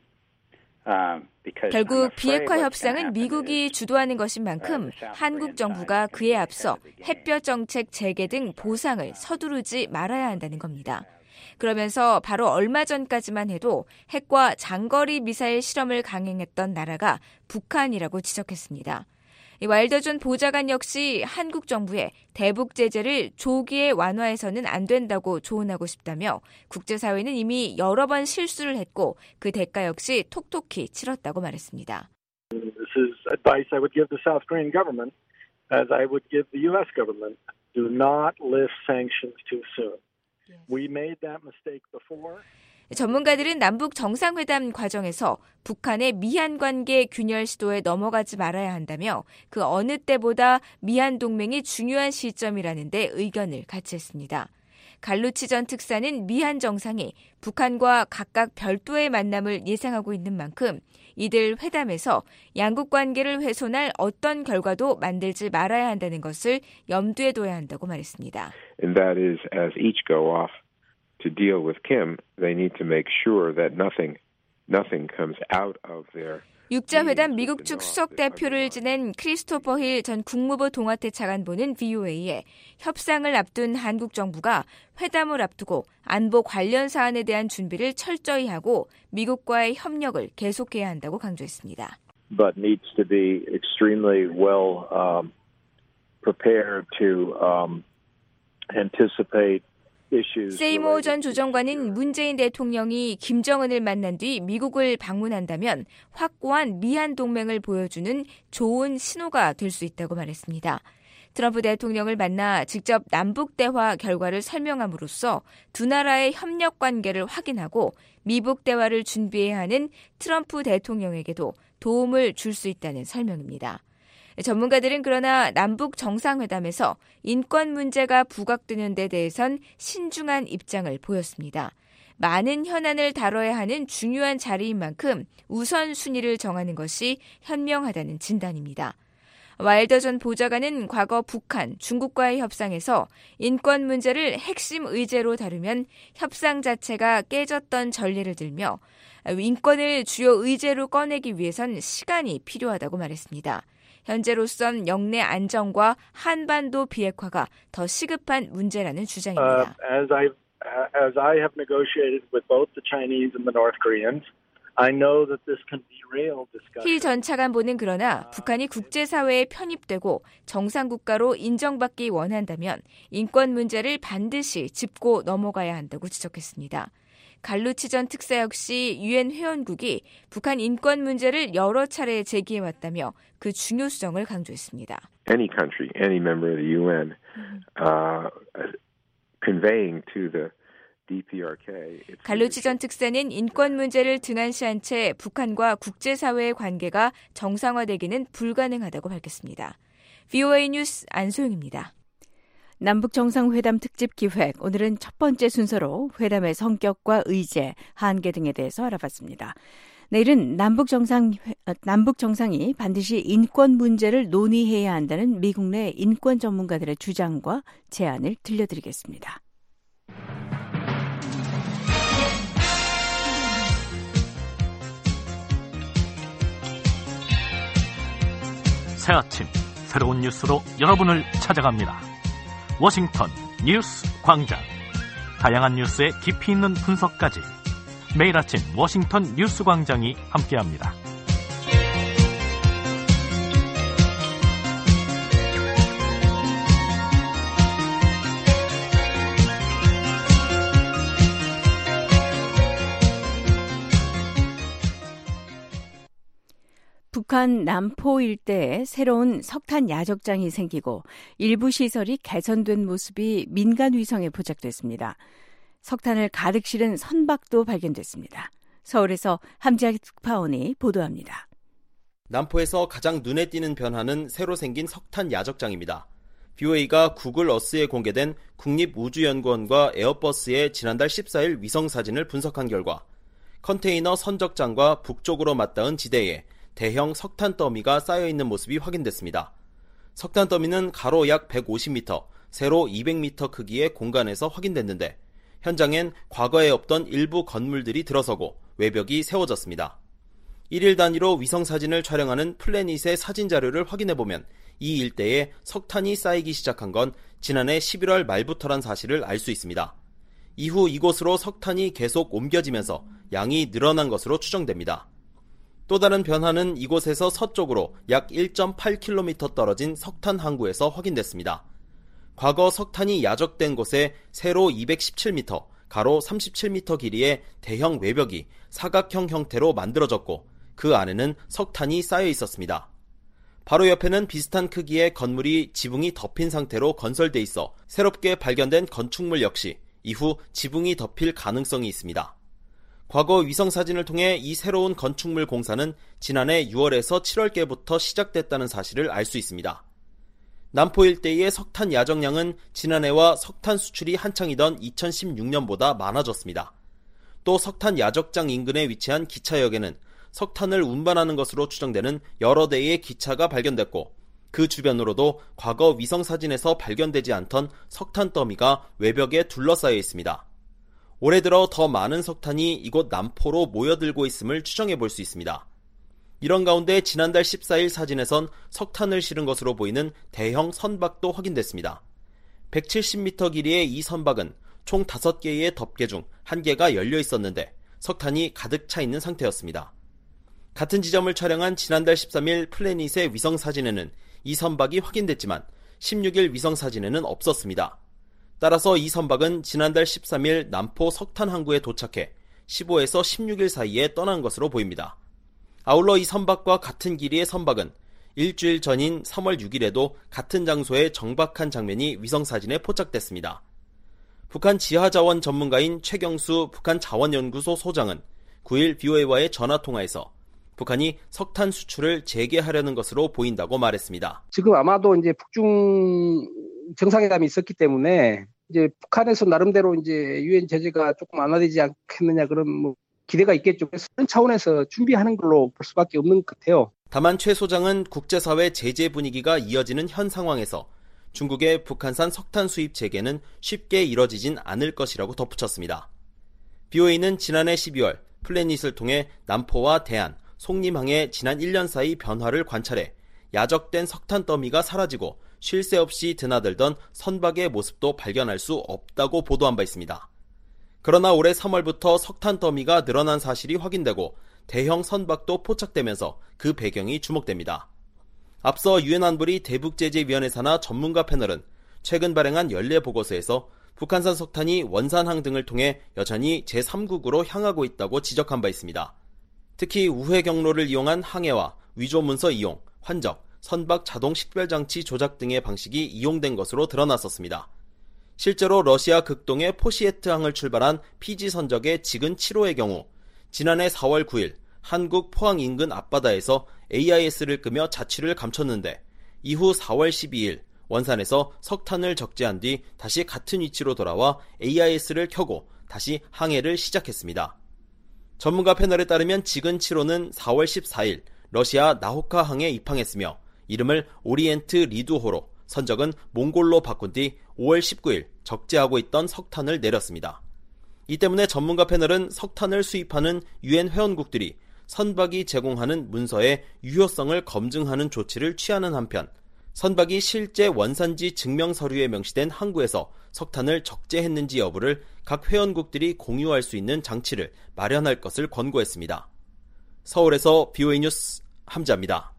Um, 결국 비핵화 협상은 미국이 주도하는 것인 만큼 한국 정부가 그에 앞서 햇볕 정책 재개 등 보상을 서두르지 말아야 한다는 겁니다. 그러면서 바로 얼마 전까지만 해도 핵과 장거리 미사일 실험을 강행했던 나라가 북한이라고 지적했습니다. 와일더 전 보좌관 역시 한국 정부의 대북 제재를 조기에 완화해서는 안 된다고 조언하고 싶다며 국제사회는 이미 여러 번 실수를 했고 그 대가 역시 톡톡히 치렀다고 말했습니다. This is advice I would give the South Korean government as I would give the U S government. Do not lift sanctions too soon. We made that mistake before. 전문가들은 남북 정상회담 과정에서 북한의 미한 관계 균열 시도에 넘어가지 말아야 한다며 그 어느 때보다 미한 동맹이 중요한 시점이라는 데 의견을 같이 했습니다. 갈루치 전 특사는 미한 정상이 북한과 각각 별도의 만남을 예상하고 있는 만큼 이들 회담에서 양국 관계를 훼손할 어떤 결과도 만들지 말아야 한다는 것을 염두에 둬야 한다고 말했습니다. And that is as each go off. To deal with Kim, they need to make sure that nothing, nothing comes out of their. 육자회담 미국 측 수석 대표를 지낸 크리스토퍼 힐 전 국무부 동아태 차관보는 브이오에이에 협상을 앞둔 한국 정부가 회담을 앞두고 안보 관련 사안에 대한 준비를 철저히 하고 미국과의 협력을 계속해야 한다고 강조했습니다. but needs to be extremely well um, prepared to um, anticipate issues. 세이모 전 조정관은 문재인 대통령이 김정은을 만난 뒤 미국을 방문한다면 확고한 미한 동맹을 보여주는 좋은 신호가 될 수 있다고 말했습니다. 트럼프 대통령을 만나 직접 남북 대화 결과를 설명함으로써 두 나라의 협력 관계를 확인하고 미북 대화를 준비해야 하는 트럼프 대통령에게도 도움을 줄 수 있다는 설명입니다. 전문가들은 그러나 남북 정상회담에서 인권 문제가 부각되는 데 대해선 신중한 입장을 보였습니다. 많은 현안을 다뤄야 하는 중요한 자리인 만큼 우선순위를 정하는 것이 현명하다는 진단입니다. 와일더 전 보좌관은 과거 북한, 중국과의 협상에서 인권 문제를 핵심 의제로 다루면 협상 자체가 깨졌던 전례를 들며 인권을 주요 의제로 꺼내기 위해선 시간이 필요하다고 말했습니다. 현재로선 영내 안정과 한반도 비핵화가 더 시급한 문제라는 주장입니다. Uh, as I as I have negotiated with both the Chinese and the North Koreans, I know that this can derail discussion. 힐 전 차관보는 그러나 북한이 국제사회에 편입되고 정상국가로 인정받기 원한다면 인권 문제를 반드시 짚고 넘어가야 한다고 지적했습니다. 갈루치 전 특사 역시 유엔 회원국이 북한 인권 문제를 여러 차례 제기해왔다며 그 중요성을 강조했습니다. Any country, any member of the U N, uh, conveying to the 갈루치 전 특사는 인권 문제를 등한시한 채 북한과 국제사회의 관계가 정상화되기는 불가능하다고 밝혔습니다. 브이오에이 뉴스 안소영입니다. 남북정상회담 특집 기획, 오늘은 첫 번째 순서로 회담의 성격과 의제, 한계 등에 대해서 알아봤습니다. 내일은 남북정상, 남북정상이 반드시 인권 문제를 논의해야 한다는 미국 내 인권 전문가들의 주장과 제안을 들려드리겠습니다. 새 아침 새로운 뉴스로 여러분을 찾아갑니다. 워싱턴 뉴스 광장. 다양한 뉴스의 깊이 있는 분석까지 매일 아침 워싱턴 뉴스 광장이 함께합니다. 북한 남포 일대에 새로운 석탄 야적장이 생기고 일부 시설이 개선된 모습이 민간 위성에 포착됐습니다. 석탄을 가득 실은 선박도 발견됐습니다. 서울에서 함지학 특파원이 보도합니다. 남포에서 가장 눈에 띄는 변화는 새로 생긴 석탄 야적장입니다. 브이오에이가 구글 어스에 공개된 국립우주연구원과 에어버스의 지난달 십사일 위성사진을 분석한 결과 컨테이너 선적장과 북쪽으로 맞닿은 지대에 대형 석탄 더미가 쌓여있는 모습이 확인됐습니다. 석탄 더미는 가로 약 백오십 미터, 세로 이백 미터 크기의 공간에서 확인됐는데 현장엔 과거에 없던 일부 건물들이 들어서고 외벽이 세워졌습니다. 일일 단위로 위성사진을 촬영하는 플래닛의 사진 자료를 확인해보면 이 일대에 석탄이 쌓이기 시작한 건 지난해 십일월 말부터란 사실을 알 수 있습니다. 이후 이곳으로 석탄이 계속 옮겨지면서 양이 늘어난 것으로 추정됩니다. 또 다른 변화는 이곳에서 서쪽으로 약 일 점 팔 킬로미터 떨어진 석탄 항구에서 확인됐습니다. 과거 석탄이 야적된 곳에 세로 이백십칠 미터, 가로 삼십칠 미터 길이의 대형 외벽이 사각형 형태로 만들어졌고 그 안에는 석탄이 쌓여 있었습니다. 바로 옆에는 비슷한 크기의 건물이 지붕이 덮인 상태로 건설돼 있어 새롭게 발견된 건축물 역시 이후 지붕이 덮일 가능성이 있습니다. 과거 위성사진을 통해 이 새로운 건축물 공사는 지난해 유월에서 칠월께부터 시작됐다는 사실을 알 수 있습니다. 남포 일대의 석탄 야적량은 지난해와 석탄 수출이 한창이던 이천십육 년보다 많아졌습니다. 또 석탄 야적장 인근에 위치한 기차역에는 석탄을 운반하는 것으로 추정되는 여러 대의 기차가 발견됐고 그 주변으로도 과거 위성사진에서 발견되지 않던 석탄 더미가 외벽에 둘러싸여 있습니다. 올해 들어 더 많은 석탄이 이곳 남포로 모여들고 있음을 추정해 볼 수 있습니다. 이런 가운데 지난달 십사일 사진에선 석탄을 실은 것으로 보이는 대형 선박도 확인됐습니다. 백칠십 미터 길이의 이 선박은 총 다섯 개의 덮개 중 한 개가 열려 있었는데 석탄이 가득 차 있는 상태였습니다. 같은 지점을 촬영한 지난달 십삼일 플래닛의 위성사진에는 이 선박이 확인됐지만 십육일 위성사진에는 없었습니다. 따라서 이 선박은 지난달 십삼일 남포 석탄 항구에 도착해 십오에서 십육일 사이에 떠난 것으로 보입니다. 아울러 이 선박과 같은 길이의 선박은 일주일 전인 삼월 육일에도 같은 장소에 정박한 장면이 위성사진에 포착됐습니다. 북한 지하자원 전문가인 최경수 북한자원연구소 소장은 구일 비오에이와의 전화통화에서 북한이 석탄 수출을 재개하려는 것으로 보인다고 말했습니다. 지금 아마도 이제 북중 정상회담이 있었기 때문에 이제 북한에서 나름대로 이제 유엔 제재가 조금 완화되지 않겠느냐 그런 뭐 기대가 있겠죠. 그래서 그런 차원에서 준비하는 걸로 볼 수밖에 없는 것 같아요. 다만 최 소장은 국제사회 제재 분위기가 이어지는 현 상황에서 중국의 북한산 석탄 수입 재개는 쉽게 이뤄지진 않을 것이라고 덧붙였습니다. 비오에이는 지난해 십이월 플래닛을 통해 남포와 대안, 송림항의 지난 일 년 사이 변화를 관찰해 야적된 석탄 더미가 사라지고 쉴 새 없이 드나들던 선박의 모습도 발견할 수 없다고 보도한 바 있습니다. 그러나 올해 삼월부터 석탄 더미가 늘어난 사실이 확인되고 대형 선박도 포착되면서 그 배경이 주목됩니다. 앞서 유엔 안보리 대북제재위원회 산하 전문가 패널은 최근 발행한 연례 보고서에서 북한산 석탄이 원산항 등을 통해 여전히 제삼국으로 향하고 있다고 지적한 바 있습니다. 특히 우회 경로를 이용한 항해와 위조 문서 이용, 환적, 선박 자동 식별장치 조작 등의 방식이 이용된 것으로 드러났었습니다. 실제로 러시아 극동의 포시에트항을 출발한 피지 선적의 지근 칠 호의 경우 지난해 사월 구일 한국 포항 인근 앞바다에서 에이아이에스를 끄며 자취를 감췄는데 이후 사월 십이일 원산에서 석탄을 적재한 뒤 다시 같은 위치로 돌아와 에이아이에스를 켜고 다시 항해를 시작했습니다. 전문가 패널에 따르면 지근 칠 호는 사월 십사일 러시아 나호카항에 입항했으며 이름을 오리엔트 리두호로 선적은 몽골로 바꾼 뒤 오월 십구일 적재하고 있던 석탄을 내렸습니다. 이 때문에 전문가 패널은 석탄을 수입하는 유엔 회원국들이 선박이 제공하는 문서의 유효성을 검증하는 조치를 취하는 한편 선박이 실제 원산지 증명 서류에 명시된 항구에서 석탄을 적재했는지 여부를 각 회원국들이 공유할 수 있는 장치를 마련할 것을 권고했습니다. 서울에서 비오에이 뉴스 함자입니다.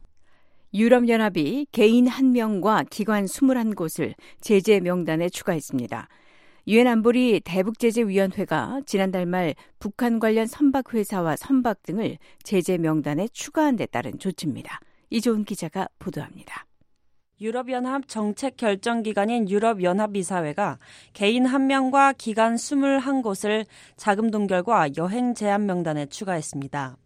유럽연합이 개인 한 명과 기관 이십일 곳을 제재 명단에 추가했습니다. 유엔 안보리 대북제재위원회가 지난달 말 북한 관련 선박회사와 선박 등을 제재 명단에 추가한 데 따른 조치입니다. 이조은 기자가 보도합니다. 유럽연합 정책결정기관인 유럽연합이사회가 개인 한 명과 기관 이십일 곳을 자금 동결과 여행 제한 명단에 추가했습니다.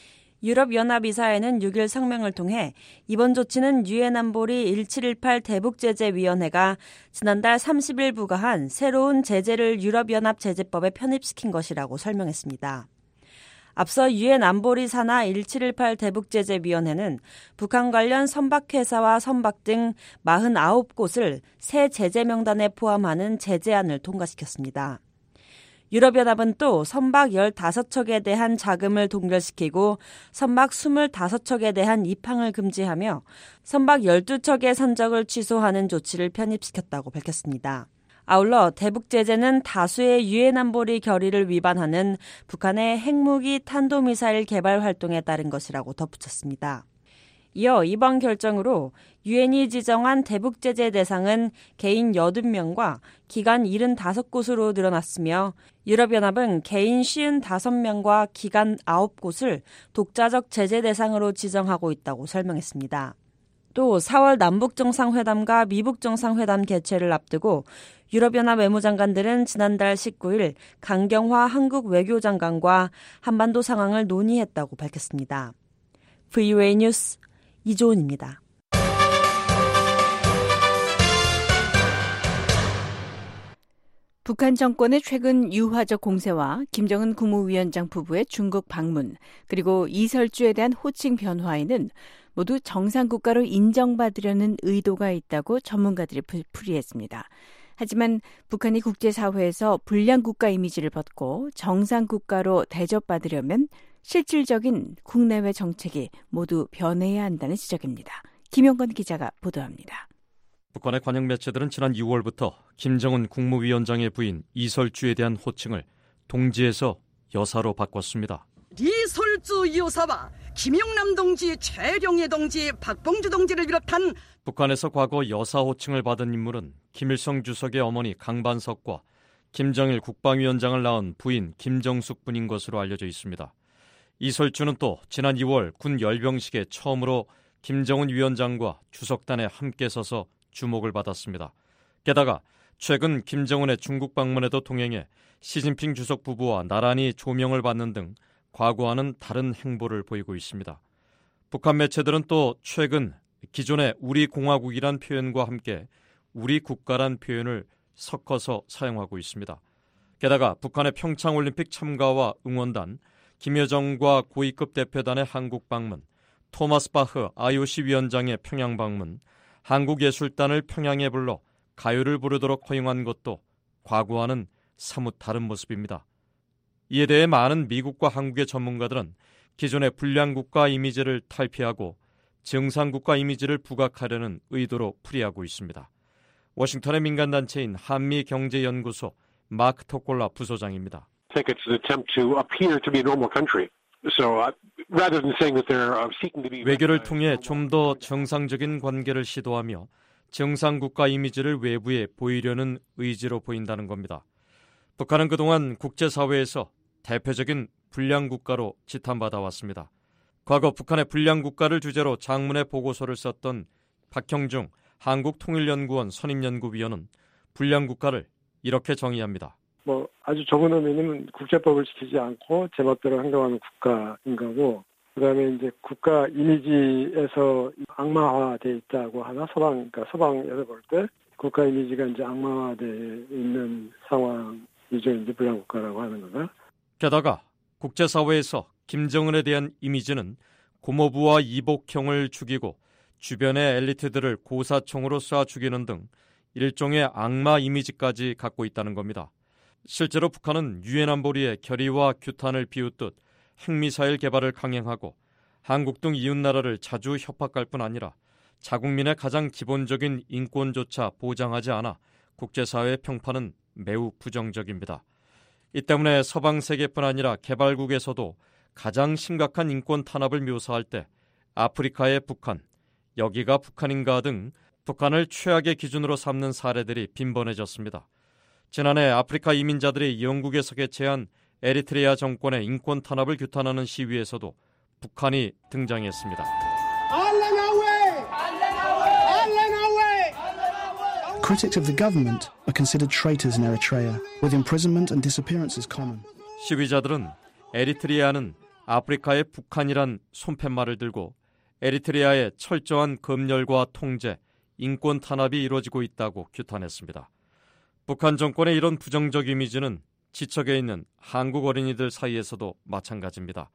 유럽연합이사회는 육일 성명을 통해 이번 조치는 유엔 안보리 일칠일팔 대북제재위원회가 지난달 삼십일 부과한 새로운 제재를 유럽연합 제재법에 편입시킨 것이라고 설명했습니다. 앞서 유엔 안보리 산하 일칠일팔 대북제재위원회는 북한 관련 선박회사와 선박 등 사십구 곳을 새 제재 명단에 포함하는 제재안을 통과시켰습니다. 유럽연합은 또 선박 십오 척에 대한 자금을 동결시키고 선박 이십오 척에 대한 입항을 금지하며 선박 십이 척의 선적을 취소하는 조치를 편입시켰다고 밝혔습니다. 아울러 대북제재는 다수의 유엔 안보리 결의를 위반하는 북한의 핵무기 탄도미사일 개발 활동에 따른 것이라고 덧붙였습니다. 이어 이번 결정으로 유엔이 지정한 대북제재 대상은 개인 팔십 명과 기관 칠십오 곳으로 늘어났으며 유럽연합은 개인 오십오 명과 기관 아홉 곳을 독자적 제재 대상으로 지정하고 있다고 설명했습니다. 또 사월 남북정상회담과 미북정상회담 개최를 앞두고 유럽연합 외무장관들은 지난달 십구일 강경화 한국 외교장관과 한반도 상황을 논의했다고 밝혔습니다. 브이오에이 뉴스 이조은입니다. 북한 정권의 최근 유화적 공세와 김정은 국무위원장 부부의 중국 방문, 그리고 이설주에 대한 호칭 변화에는 모두 정상국가로 인정받으려는 의도가 있다고 전문가들이 풀이했습니다. 하지만 북한이 국제사회에서 불량국가 이미지를 벗고 정상국가로 대접받으려면 실질적인 국내외 정책이 모두 변해야 한다는 지적입니다. 김영건 기자가 보도합니다. 북한의 관영 매체들은 지난 유월부터 김정은 국무위원장의 부인 이설주에 대한 호칭을 동지에서 여사로 바꿨습니다. 리설주 여사와 김용남 동지, 최룡해 동지, 박봉주 동지를 비롯한 북한에서 과거 여사 호칭을 받은 인물은 김일성 주석의 어머니 강반석과 김정일 국방위원장을 낳은 부인 김정숙 분인 것으로 알려져 있습니다. 이설주는 또 지난 이월 군 열병식에 처음으로 김정은 위원장과 주석단에 함께 서서 주목을 받았습니다. 게다가 최근 김정은의 중국 방문에도 동행해 시진핑 주석 부부와 나란히 조명을 받는 등 과거와는 다른 행보를 보이고 있습니다. 북한 매체들은 또 최근 기존의 우리 공화국이란 표현과 함께 우리 국가란 표현을 섞어서 사용하고 있습니다. 게다가 북한의 평창올림픽 참가와 응원단, 김여정과 고위급 대표단의 한국 방문, 토마스 바흐 아이오씨 위원장의 평양 방문, 한국예술단을 평양에 불러 가요를 부르도록 허용한 것도 과거와는 사뭇 다른 모습입니다. 이에 대해 많은 미국과 한국의 전문가들은 기존의 불량국가 이미지를 탈피하고 정상국가 이미지를 부각하려는 의도로 풀이하고 있습니다. 워싱턴의 민간단체인 한미경제연구소 마크 토콜라 부소장입니다. I think it's an attempt to appear to be a normal country. So uh, rather than saying that they're uh, seeking to be 외교를 통해 좀 더 정상적인 관계를 시도하며 정상국가 이미지를 외부에 보이려는 의지로 보인다는 겁니다. 북한은 그동안 국제사회에서 대표적인 불량국가로 지탄받아 왔습니다. 과거 북한의 불량국가를 주제로 장문의 보고서를 썼던 박형중 한국통일연구원 선임연구위원은 불량국가를 이렇게 정의합니다. 뭐 아주 좁은 의미는 국제법을 지키지 않고 제멋대로 행동하는 국가인 거고, 그다음에 이제 국가 이미지에서 악마화돼 있다고 하나, 서방 그러니까 서방에서 볼 때 국가 이미지가 이제 악마화돼 있는 상황이죠. 이제 불량국가라고 하는 거가. 게다가 국제사회에서 김정은에 대한 이미지는 고모부와 이복형을 죽이고 주변의 엘리트들을 고사총으로 쏴 죽이는 등 일종의 악마 이미지까지 갖고 있다는 겁니다. 실제로 북한은 유엔 안보리의 결의와 규탄을 비웃듯 핵미사일 개발을 강행하고 한국 등 이웃나라를 자주 협박할 뿐 아니라 자국민의 가장 기본적인 인권조차 보장하지 않아 국제사회의 평판은 매우 부정적입니다. 이 때문에 서방 세계뿐 아니라 개발국에서도 가장 심각한 인권 탄압을 묘사할 때 아프리카의 북한, 여기가 북한인가 등 북한을 최악의 기준으로 삼는 사례들이 빈번해졌습니다. 지난해 아프리카 이민자들이 영국에서 개최한 에리트레아 정권의 인권 탄압을 규탄하는 시위에서도 북한이 등장했습니다. Critics of the government are considered traitors in Eritrea, with imprisonment and disappearances common. 시위자들은 에리트리아는 아프리카의 북한이란 손팻말을 들고 에리트리아의 철저한 검열과 통제, 인권 탄압이 이루어지고 있다고 규탄했습니다. 북한 정권의 이런 부정적 이미지는 지척에 있는 한국 어린이들 사이에서도 마찬가지입니다.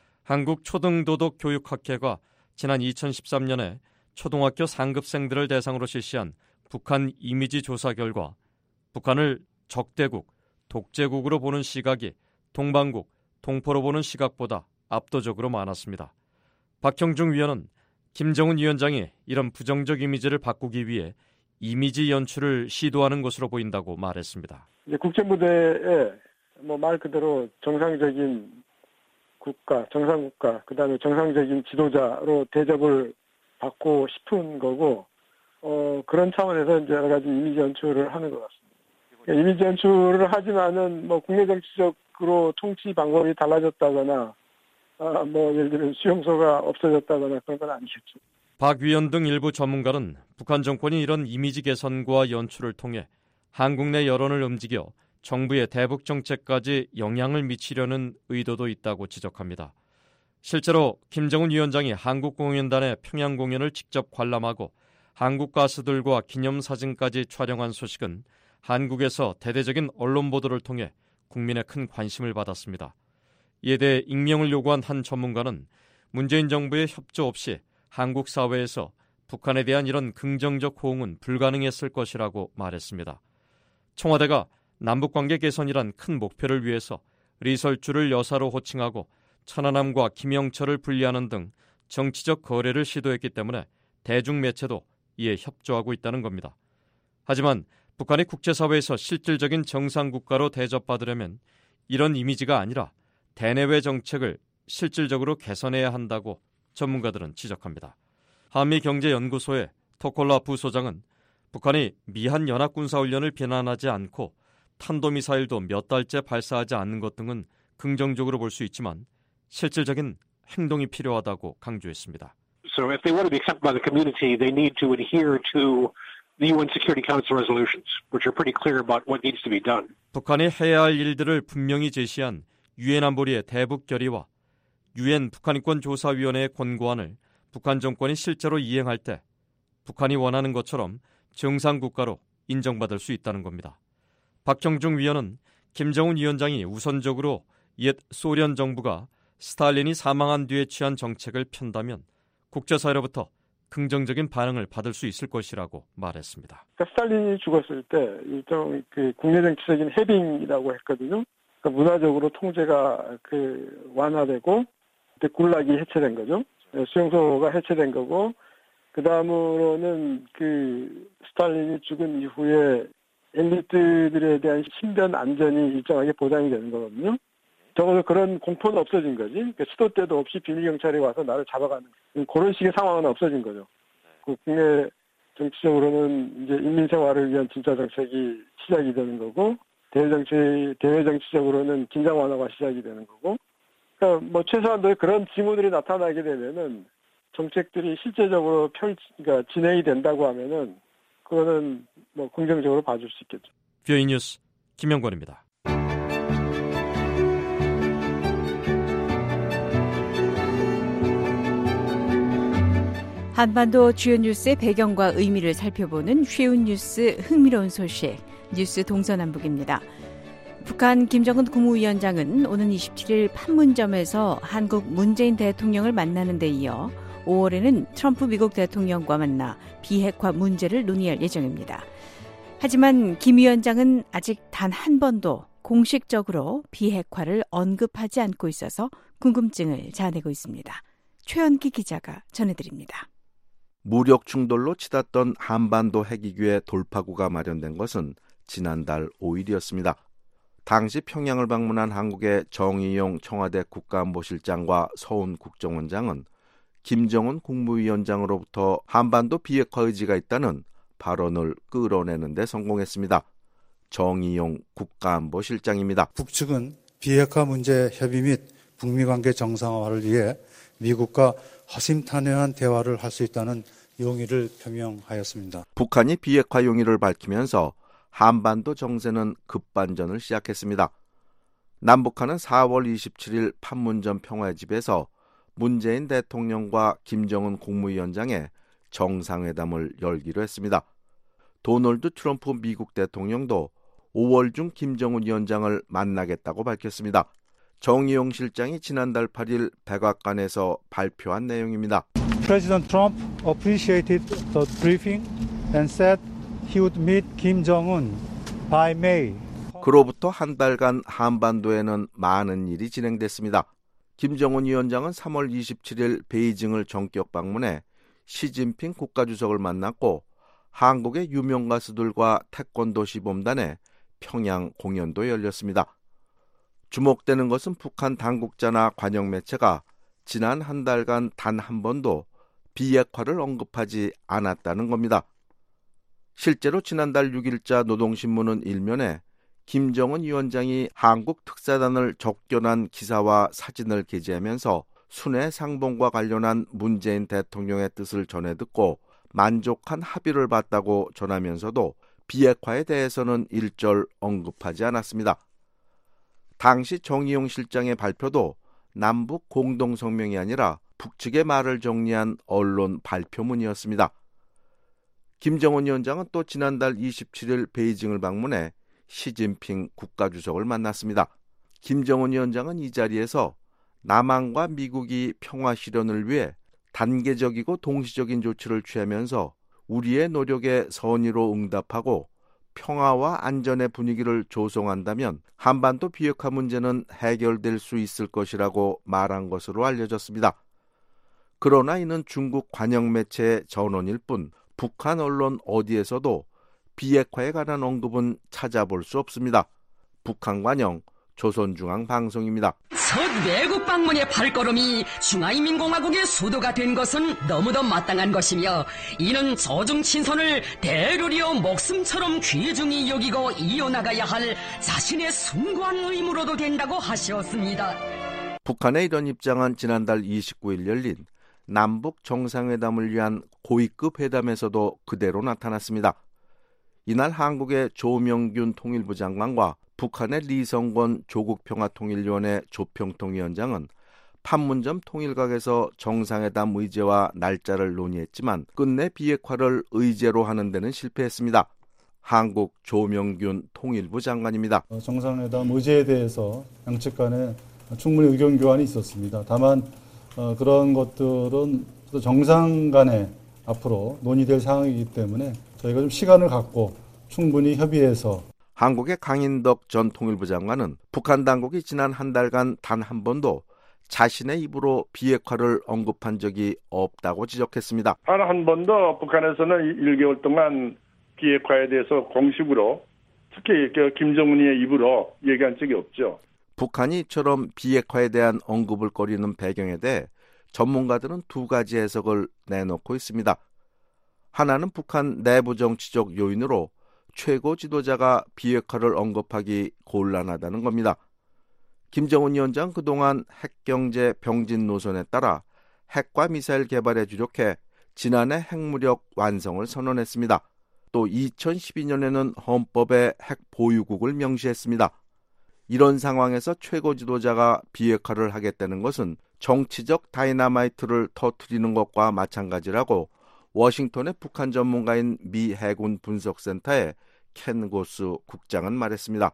한국초등도덕교육학회가 지난 이천십삼 년에 초등학교 상급생들을 대상으로 실시한 북한 이미지 조사 결과 북한을 적대국, 독재국으로 보는 시각이 동방국, 동포로 보는 시각보다 압도적으로 많았습니다. 박형중 위원은 김정은 위원장이 이런 부정적 이미지를 바꾸기 위해 이미지 연출을 시도하는 것으로 보인다고 말했습니다. 이제 국제무대에 뭐 말 그대로 정상적인 국가, 정상국가, 그다음에 정상적인 지도자로 대접을 받고 싶은 거고, 어, 그런 차원에서 이제 여러 가지 이미지 연출을 하는 것 같습니다. 그러니까 이미지 연출을 하지만은 뭐 국내 정치적으로 통치 방법이 달라졌다거나, 아, 뭐 예를 들면 수용소가 없어졌다거나 그런 건 아니겠죠. 박 위원 등 일부 전문가는 북한 정권이 이런 이미지 개선과 연출을 통해 한국 내 여론을 움직여 정부의 대북 정책까지 영향을 미치려는 의도도 있다고 지적합니다. 실제로 김정은 위원장이 한국 공연단의 평양 공연을 직접 관람하고 한국 가수들과 기념사진까지 촬영한 소식은 한국에서 대대적인 언론 보도를 통해 국민의 큰 관심을 받았습니다. 이에 대해 익명을 요구한 한 전문가는 문재인 정부의 협조 없이 한국 사회에서 북한에 대한 이런 긍정적 호응은 불가능했을 것이라고 말했습니다. 청와대가 남북관계 개선이란 큰 목표를 위해서 리설주를 여사로 호칭하고 천안함과 김영철을 분리하는 등 정치적 거래를 시도했기 때문에 대중매체도 이에 협조하고 있다는 겁니다. 하지만 북한이 국제사회에서 실질적인 정상국가로 대접받으려면 이런 이미지가 아니라 대내외 정책을 실질적으로 개선해야 한다고 전문가들은 지적합니다. 한미경제연구소의 토콜라 부소장은 북한이 미한 연합군사훈련을 비난하지 않고 탄도미사일도 몇 달째 발사하지 않는 것 등은 긍정적으로 볼 수 있지만 실질적인 행동이 필요하다고 강조했습니다. So if they want to be accepted by the community, they need to adhere to the U N Security Council resolutions, which are pretty clear about what needs to be done. 북한이 해야 할 일들을 분명히 제시한 유엔 안보리의 대북 결의와 유엔 북한인권조사위원회의 권고안을 북한 정권이 실제로 이행할 때 북한이 원하는 것처럼 정상국가로 인정받을 수 있다는 겁니다. 박형중 위원은 김정은 위원장이 우선적으로 옛 소련 정부가 스탈린이 사망한 뒤에 취한 정책을 편다면 국제사회로부터 긍정적인 반응을 받을 수 있을 것이라고 말했습니다. 그러니까 스탈린이 죽었을 때 일종 그 국내 정치적인 해빙이라고 했거든요. 그러니까 문화적으로 통제가 그 완화되고 그때 굴락이 해체된 거죠. 수용소가 해체된 거고 그 다음으로는 그 스탈린이 죽은 이후에 엘리트들에 대한 신변 안전이 일정하게 보장이 되는 거거든요. 적어도 그런 공포는 없어진 거지. 그러니까 시도 때도 없이 비밀경찰이 와서 나를 잡아가는 그런 식의 상황은 없어진 거죠. 그 국내 정치적으로는 이제 인민생활을 위한 진짜 정책이 시작이 되는 거고 대외 정치 대외 정치적으로는 긴장 완화가 시작이 되는 거고. 그러니까 뭐 최소한도 그런 징후들이 나타나게 되면은 정책들이 실제적으로 펼 그러니까 진행이 된다고 하면은 그거는 뭐 긍정적으로 봐줄 수 있겠죠. 뷰이 뉴스 김영권입니다. 한반도 주요 뉴스의 배경과 의미를 살펴보는 쉬운 뉴스 흥미로운 소식, 뉴스 동서남북입니다. 북한 김정은 국무위원장은 오는 이십칠일 판문점에서 한국 문재인 대통령을 만나는 데 이어 오월에는 트럼프 미국 대통령과 만나 비핵화 문제를 논의할 예정입니다. 하지만 김 위원장은 아직 단 한 번도 공식적으로 비핵화를 언급하지 않고 있어서 궁금증을 자아내고 있습니다. 최연기 기자가 전해드립니다. 무력 충돌로 치닫던 한반도 핵위기의 돌파구가 마련된 것은 지난달 오일이었습니다. 당시 평양을 방문한 한국의 정의용 청와대 국가안보실장과 서훈 국정원장은 김정은 국무위원장으로부터 한반도 비핵화 의지가 있다는 발언을 끌어내는 데 성공했습니다. 정의용 국가안보실장입니다. 북측은 비핵화 문제 협의 및 북미 관계 정상화를 위해 미국과 허심탄회한 대화를 할 수 있다는 용의를 표명하였습니다. 북한이 비핵화 용의를 밝히면서 한반도 정세는 급반전을 시작했습니다. 남북한은 사월 이십칠일 판문점 평화의 집에서 문재인 대통령과 김정은 국무위원장의 정상회담을 열기로 했습니다. 도널드 트럼프 미국 대통령도 오월 중 김정은 위원장을 만나겠다고 밝혔습니다. 정의용 실장이 지난달 팔일 백악관에서 발표한 내용입니다. President Trump appreciated the briefing and said he would meet Kim Jong-un by May. 그로부터 한 달간 한반도에는 많은 일이 진행됐습니다. 김정은 위원장은 삼월 이십칠일 베이징을 전격 방문해 시진핑 국가주석을 만났고 한국의 유명 가수들과 태권도 시범단의 평양 공연도 열렸습니다. 주목되는 것은 북한 당국자나 관영 매체가 지난 한 달간 단 한 번도 비핵화를 언급하지 않았다는 겁니다. 실제로 지난달 육일자 노동신문은 일면에 김정은 위원장이 한국 특사단을 접견한 기사와 사진을 게재하면서 순회 상봉과 관련한 문재인 대통령의 뜻을 전해 듣고 만족한 합의를 봤다고 전하면서도 비핵화에 대해서는 일절 언급하지 않았습니다. 당시 정의용 실장의 발표도 남북 공동성명이 아니라 북측의 말을 정리한 언론 발표문이었습니다. 김정은 위원장은 또 지난달 이십칠일 베이징을 방문해 시진핑 국가주석을 만났습니다. 김정은 위원장은 이 자리에서 남한과 미국이 평화 실현을 위해 단계적이고 동시적인 조치를 취하면서 우리의 노력에 선의로 응답하고 평화와 안전의 분위기를 조성한다면 한반도 비핵화 문제는 해결될 수 있을 것이라고 말한 것으로 알려졌습니다. 그러나 이는 중국 관영 매체의 전언일 뿐 북한 언론 어디에서도 비핵화에 관한 언급은 찾아볼 수 없습니다. 북한 관영 조선중앙방송입니다. 첫 외국 방문의 발걸음이 중화인민공화국의 수도가 된 것은 너무도 마땅한 것이며 이는 저중 친선을 대르리어 목숨처럼 귀중히 여기고 이어나가야 할 자신의 숭고한 의무로도 된다고 하시었습니다. 북한의 이런 입장은 지난달 이십구일 열린 남북 정상회담을 위한 고위급 회담에서도 그대로 나타났습니다. 이날 한국의 조명균 통일부 장관과 북한의 리성권 조국평화통일위원회 조평통위원장은 판문점 통일각에서 정상회담 의제와 날짜를 논의했지만 끝내 비핵화를 의제로 하는 데는 실패했습니다. 한국 조명균 통일부 장관입니다. 정상회담 의제에 대해서 양측 간에 충분히 의견 교환이 있었습니다. 다만 어, 그런 것들은 정상 간에 앞으로 논의될 사항이기 때문에 저희가 좀 시간을 갖고 충분히 협의해서. 한국의 강인덕 전 통일부 장관은 북한 당국이 지난 한 달간 단 한 번도 자신의 입으로 비핵화를 언급한 적이 없다고 지적했습니다. 단 한 번도 북한에서는 일 개월 동안 비핵화에 대해서 공식으로 특히 김정은이의 입으로 얘기한 적이 없죠. 북한이 이처럼 비핵화에 대한 언급을 꺼리는 배경에 대해 전문가들은 두 가지 해석을 내놓고 있습니다. 하나는 북한 내부 정치적 요인으로 최고 지도자가 비핵화를 언급하기 곤란하다는 겁니다. 김정은 위원장 그동안 핵경제 병진 노선에 따라 핵과 미사일 개발에 주력해 지난해 핵무력 완성을 선언했습니다. 또 이천십이 년에는 헌법에 핵 보유국을 명시했습니다. 이런 상황에서 최고 지도자가 비핵화를 하겠다는 것은 정치적 다이나마이트를 터뜨리는 것과 마찬가지라고 워싱턴의 북한 전문가인 미 해군 분석센터의 켄 고스 국장은 말했습니다.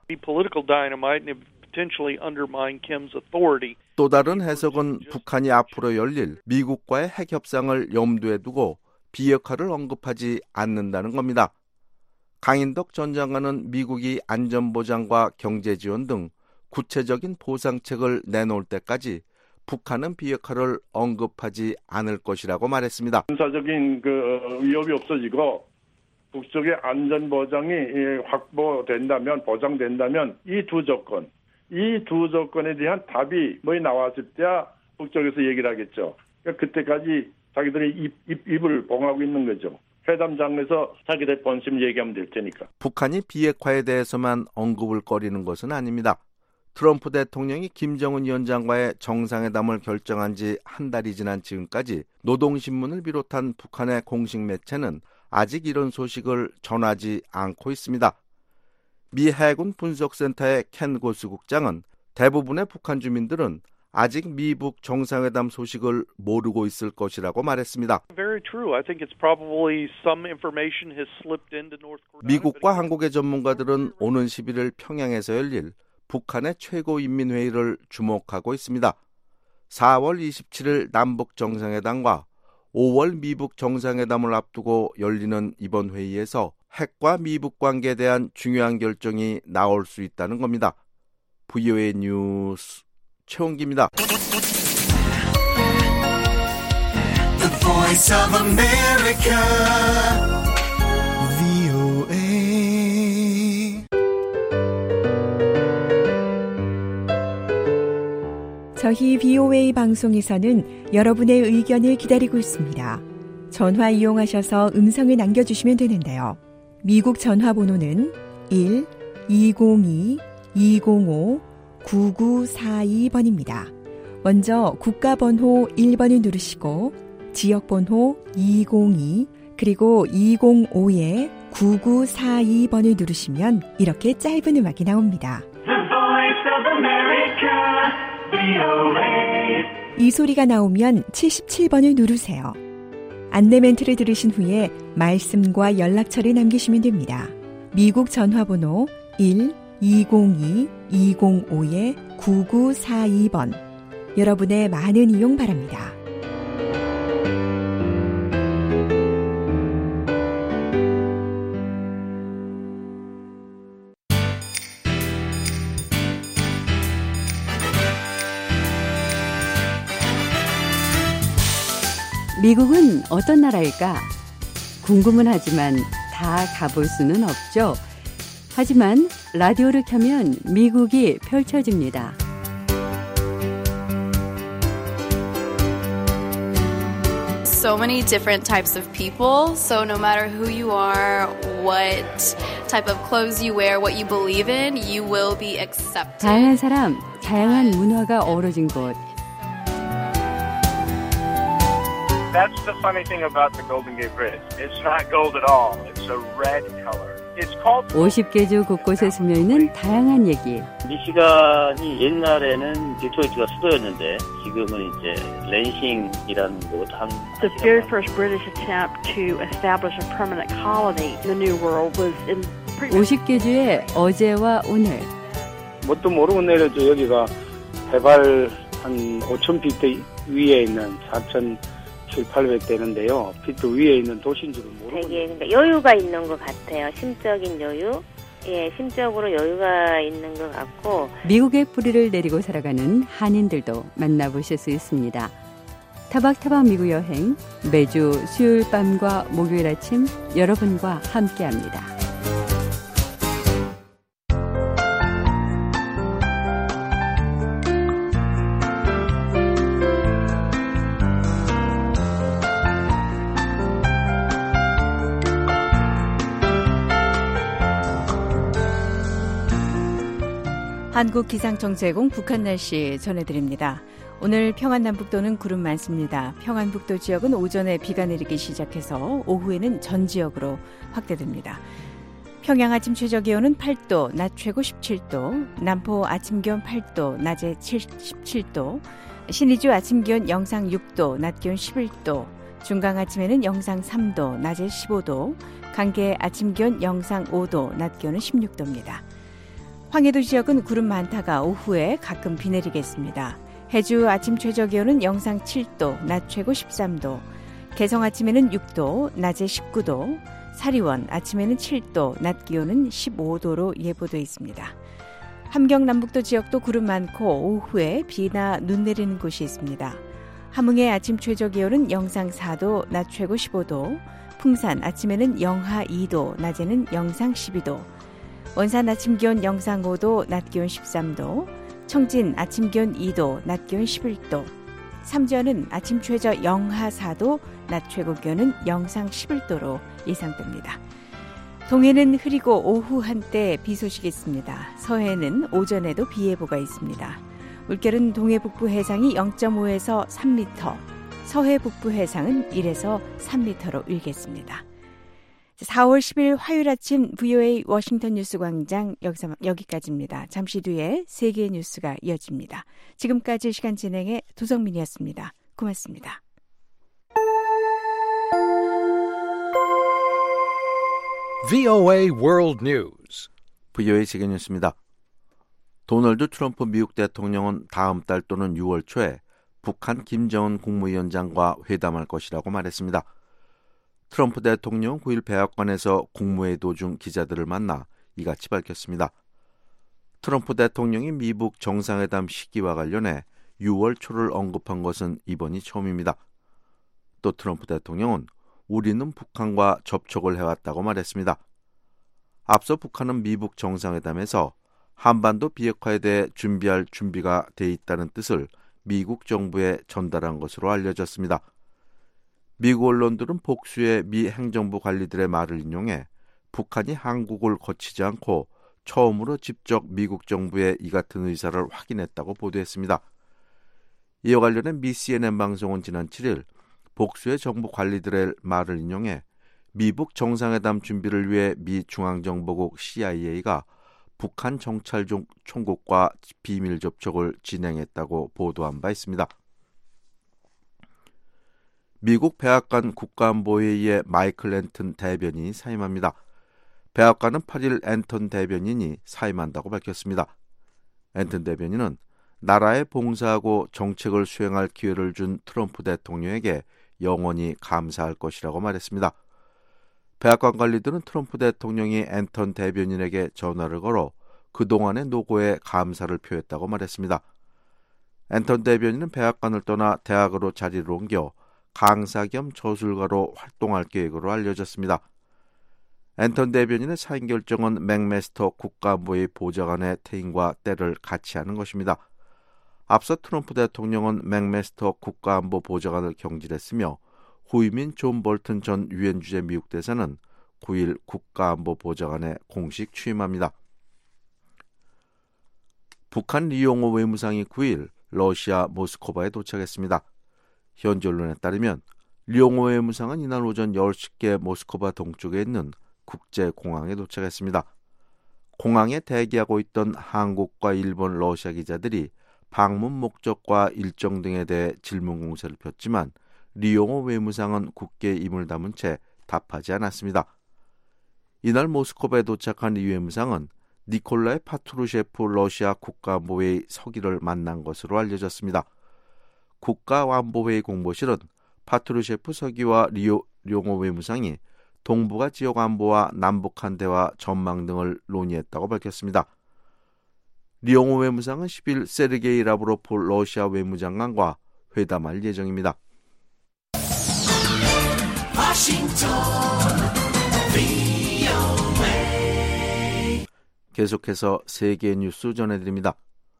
또 다른 해석은 북한이 앞으로 열릴 미국과의 핵 협상을 염두에 두고 비핵화를 언급하지 않는다는 겁니다. 강인덕 전 장관은 미국이 안전보장과 경제지원 등 구체적인 보상책을 내놓을 때까지 북한은 비핵화를 언급하지 않을 것이라고 말했습니다. 군사적인 그 위협이 없어지고 북쪽의 안전보장이 확보된다면, 보장된다면 이 두 조건, 이 두 조건에 대한 답이 뭐 나왔을 때야 북쪽에서 얘기를 하겠죠. 그러니까 그때까지 자기들이 입, 입, 입을 봉하고 있는 거죠. 회담장에서 자기들 본심 얘기하면 될 테니까. 북한이 비핵화에 대해서만 언급을 꺼리는 것은 아닙니다. 트럼프 대통령이 김정은 위원장과의 정상회담을 결정한 지 한 달이 지난 지금까지 노동신문을 비롯한 북한의 공식 매체는 아직 이런 소식을 전하지 않고 있습니다. 미 해군 분석센터의 켄 고스 국장은 대부분의 북한 주민들은 아직 미북 정상회담 소식을 모르고 있을 것이라고 말했습니다. 미국과 한국의 전문가들은 오는 십일일 평양에서 열릴 북한의 최고인민회의를 주목하고 있습니다. 사월 이십칠일 남북 정상회담과 오월 미북 정상회담을 앞두고 열리는 이번 회의에서 핵과 미북 관계에 대한 중요한 결정이 나올 수 있다는 겁니다. 브이오에이 뉴스 최홍기입니다. The Voice of America, 브이오에이. 저희 브이오에이 방송에서는 여러분의 의견을 기다리고 있습니다. 전화 이용하셔서 음성을 남겨주시면 되는데요. 미국 전화번호는 일 이공이 이공오 구구사이 번입니다. 먼저 국가번호 일 번을 누르시고 지역번호 이공이 그리고 이공오에 구구사이 번을 누르시면 이렇게 짧은 음악이 나옵니다. The Voice of America, 브이오에이. 이 소리가 나오면 칠십칠 번을 누르세요. 안내 멘트를 들으신 후에 말씀과 연락처를 남기시면 됩니다. 미국 전화번호 일 이공이 이공오에 구구사이 번. 여러분의 많은 이용 바랍니다. 미국은 어떤 나라일까? 궁금은 하지만 다 가볼 수는 없죠. 하지만 라디오를 켜면 미국이 펼쳐집니다. so many different types of people. So no matter who you are, what type of clothes you wear, what you believe in, you will be accepted. 다양한 사람, 다양한 문화가 어우러진 곳. That's the funny thing about the Golden Gate Bridge. It's not gold at all. It's a red color. It's called 오십 개 주 곳곳에 스며있는 다양한 얘기. 미시간이 옛날에는 디트로이트가 수도였는데 지금은 이제 랜싱이라는 곳 한. The very first British attempt to establish a permanent colony in the New World was in. 오십 개 주의 어제와 오늘. 뭣도 모르고 내려줘. 여기가 해발 한 오천 피트 위에 있는 사천 칠팔백 되는데요. 피트 위에 있는 도시인지도 모르고. 되게 그러니까 여유가 있는 것 같아요. 심적인 여유. 예, 심적으로 여유가 있는 것 같고. 미국의 뿌리를 내리고 살아가는 한인들도 만나보실 수 있습니다. 타박타박 미국 여행 매주 수요일 밤과 목요일 아침 여러분과 함께합니다. 한국기상청제공 북한 날씨 전해드립니다. 오늘 평안남북도는 구름 많습니다. 평안북도 지역은 오전에 비가 내리기 시작해서 오후에는 전 지역으로 확대됩니다. 평양 아침 최저기온은 팔 도, 낮 최고 십칠 도, 남포 아침기온 팔 도, 낮에 십칠 도, 신의주 아침기온 영상 육 도, 낮기온 십일 도, 중강 아침에는 영상 삼 도, 낮에 십오 도, 강계 아침기온 영상 오 도, 낮기온은 십육 도입니다. 황해도 지역은 구름 많다가 오후에 가끔 비 내리겠습니다. 해주 아침 최저기온은 영상 칠 도, 낮 최고 십삼 도, 개성 아침에는 육 도, 낮에 십구 도, 사리원 아침에는 칠 도, 낮 기온은 십오 도로 예보돼 있습니다. 함경 남북도 지역도 구름 많고 오후에 비나 눈 내리는 곳이 있습니다. 함흥의 아침 최저기온은 영상 사 도, 낮 최고 십오 도, 풍산 아침에는 영하 이 도, 낮에는 영상 십이 도, 원산 아침 기온 영상 오 도, 낮 기온 십삼 도, 청진 아침 기온 이 도, 낮 기온 십일 도, 삼전은 아침 최저 영하 사 도, 낮 최고 기온은 영상 십일 도로 예상됩니다. 동해는 흐리고 오후 한때 비 소식이 있습니다. 서해는 오전에도 비 예보가 있습니다. 물결은 동해 북부 해상이 영 점 오에서 삼 미터, 서해 북부 해상은 일에서 삼 미터로 일겠습니다. 사월 십일 화요일 아침 브이오에이 워싱턴 뉴스 광장 여기서, 여기까지입니다. 잠시 뒤에 세계 뉴스가 이어집니다. 지금까지 시간 진행의 도성민이었습니다. 고맙습니다. 브이오에이 World News. 브이오에이 세계 뉴스입니다. 도널드 트럼프 미국 대통령은 다음 달 또는 유월 초에 북한 김정은 국무위원장과 회담할 것이라고 말했습니다. 트럼프 대통령 구일 백악관에서 국무회의 도중 기자들을 만나 이같이 밝혔습니다. 트럼프 대통령이 미국 정상회담 시기와 관련해 유월 초를 언급한 것은 이번이 처음입니다. 또 트럼프 대통령은 우리는 북한과 접촉을 해왔다고 말했습니다. 앞서 북한은 미국 정상회담에서 한반도 비핵화에 대해 준비할 준비가 돼 있다는 뜻을 미국 정부에 전달한 것으로 알려졌습니다. 미국 언론들은 복수의 미 행정부 관리들의 말을 인용해 북한이 한국을 거치지 않고 처음으로 직접 미국 정부의 이 같은 의사를 확인했다고 보도했습니다. 이와 관련해 미 씨엔엔 방송은 지난 칠일 복수의 정부 관리들의 말을 인용해 미국 정상회담 준비를 위해 미 중앙정보국 씨아이에이가 북한 정찰 총국과 비밀 접촉을 진행했다고 보도한 바 있습니다. 미국 백악관 국가안보회의의 마이클 앤턴 대변인이 사임합니다. 백악관은 팔일 앤턴 대변인이 사임한다고 밝혔습니다. 앤턴 대변인은 나라에 봉사하고 정책을 수행할 기회를 준 트럼프 대통령에게 영원히 감사할 것이라고 말했습니다. 백악관 관리들은 트럼프 대통령이 앤턴 대변인에게 전화를 걸어 그동안의 노고에 감사를 표했다고 말했습니다. 앤턴 대변인은 백악관을 떠나 대학으로 자리를 옮겨 강사 겸 저술가로 활동할 계획으로 알려졌습니다. 앤턴 대변인의 사임 결정은 맥메스터 국가안보회의 보좌관의 퇴임과 때를 같이 하는 것입니다. 앞서 트럼프 대통령은 맥메스터 국가안보 보좌관을 경질했으며 후이민 존 볼튼 전 유엔 주재 미국 대사는 구일 국가안보보좌관에 공식 취임합니다. 북한 리용호 외무상이 구일 러시아 모스크바에 도착했습니다. 현지 언론에 따르면 리용호 외무상은 이날 오전 열 시께 모스크바 동쪽에 있는 국제공항에 도착했습니다. 공항에 대기하고 있던 한국과 일본, 러시아 기자들이 방문 목적과 일정 등에 대해 질문 공세를 폈지만 리용호 외무상은 굳게 입을 다문 채 답하지 않았습니다. 이날 모스크바에 도착한 리 외무상은 니콜라이 파트루셰프 러시아 국가안보회의 서기를 만난 것으로 알려졌습니다. 국가안보회의 공보실은 파트루셰프 서기와 리오, 리용호 외무상이 동북아 지역 안보와 남북한 대화 전망 등을 논의했다고 밝혔습니다. 리용호 외무상은 십일 세르게이 라브로프 러시아 외무장관과 회담할 예정입니다. 계속해서 세계 뉴스 전해드립니다.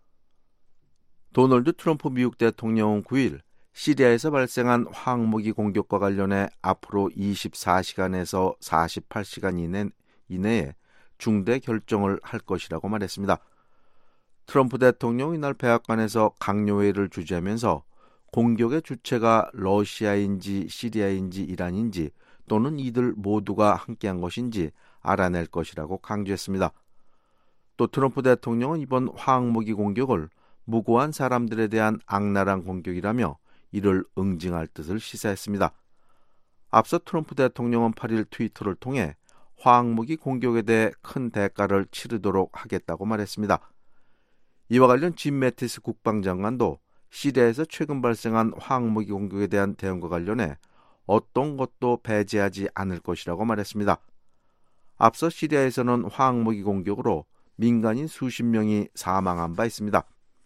도널드 트럼프 미국 대통령은 구일 시리아에서 발생한 화학무기 공격과 관련해 앞으로 이십사 시간에서 사십팔 시간 이내, 이내에 중대 결정을 할 것이라고 말했습니다. 트럼프 대통령이 이날 백악관에서 강요회의를 주재하면서 공격의 주체가 러시아인지 시리아인지 이란인지 또는 이들 모두가 함께한 것인지 알아낼 것이라고 강조했습니다. 또 트럼프 대통령은 이번 화학무기 공격을 무고한 사람들에 대한 악랄한 공격이라며 이를 응징할 뜻을 시사했습니다. 앞서 트럼프 대통령은 팔일 트위터를 통해 화학무기 공격에 대해 큰 대가를 치르도록 하겠다고 말했습니다. 이와 관련 짐 매티스 국방장관도 시리아에서 최근 발생한 화학무기 공격에 대한 대응과 관련해 어떤 것도 배제하지 않을 것이라고 말했습니다. 앞서 시리아에서는 화학무기 공격으로 민간인 수십 명이 사망한 바 있습니다.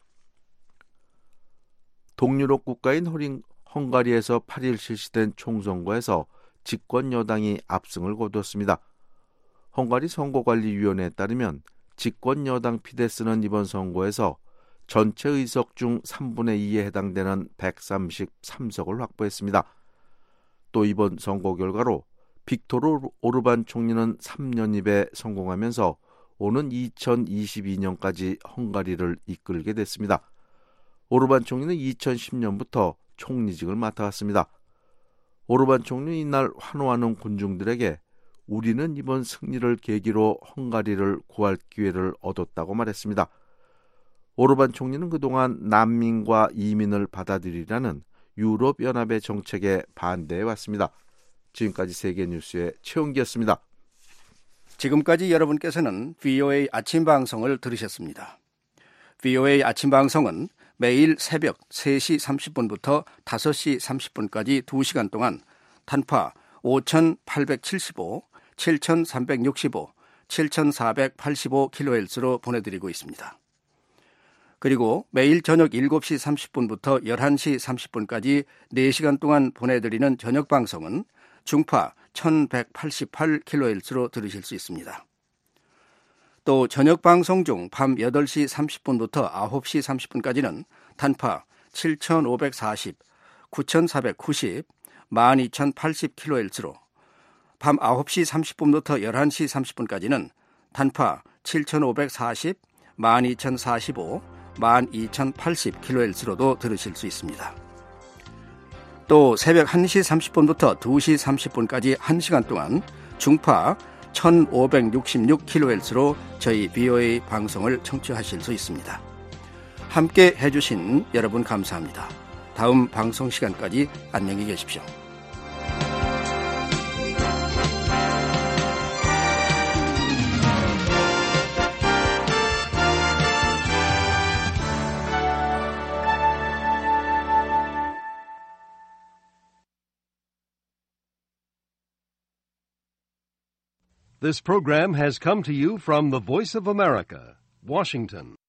동유럽 국가인 허링, 헝가리에서 팔일 실시된 총선거에서 집권 여당이 압승을 거두었습니다. 헝가리 선거관리위원회에 따르면 집권 여당 피데스는 이번 선거에서 전체 의석 중 삼분의 이에 해당되는 백삼십삼 석을 확보했습니다. 또 이번 선거 결과로 빅토르 오르반 총리는 삼 년입에 성공하면서 오는 이천이십이 년까지 헝가리를 이끌게 됐습니다. 오르반 총리는 이천십 년부터 총리직을 맡아왔습니다. 오르반 총리는 이날 환호하는 군중들에게 우리는 이번 승리를 계기로 헝가리를 구할 기회를 얻었다고 말했습니다. 오르반 총리는 그동안 난민과 이민을 받아들이라는 유럽연합의 정책에 반대해왔습니다. 지금까지 세계뉴스의 최용기였습니다. 지금까지 여러분께서는 브이오에이 아침 방송을 들으셨습니다. 브이오에이 아침 방송은 매일 새벽 세 시 삼십 분부터 다섯 시 삼십 분까지 두 시간 동안 단파 오천팔백칠십오, 칠천삼백육십오, 칠천사백팔십오 킬로헤르츠로 보내드리고 있습니다. 그리고 매일 저녁 일곱 시 삼십 분부터 열한 시 삼십 분까지 네 시간 동안 보내드리는 저녁 방송은 중파 천백팔십팔 킬로헤르츠로 들으실 수 있습니다. 또 저녁 방송 중 밤 여덟 시 삼십 분부터 아홉 시 삼십 분까지는 단파 칠천오백사십, 구천사백구십, 만 이천팔십 킬로헤르츠로 밤 아홉 시 삼십 분부터 열한 시 삼십 분까지는 단파 칠천오백사십, 만 이천사십오, 만 이천팔십 킬로헤르츠로도 들으실 수 있습니다. 또 새벽 한 시 삼십 분부터 두 시 삼십 분까지 한 시간 동안 중파 천오백육십육 킬로헤르츠로 저희 브이오에이 방송을 청취하실 수 있습니다. 함께 해주신 여러분 감사합니다. 다음 방송 시간까지 안녕히 계십시오. This program has come to you from the Voice of America, Washington.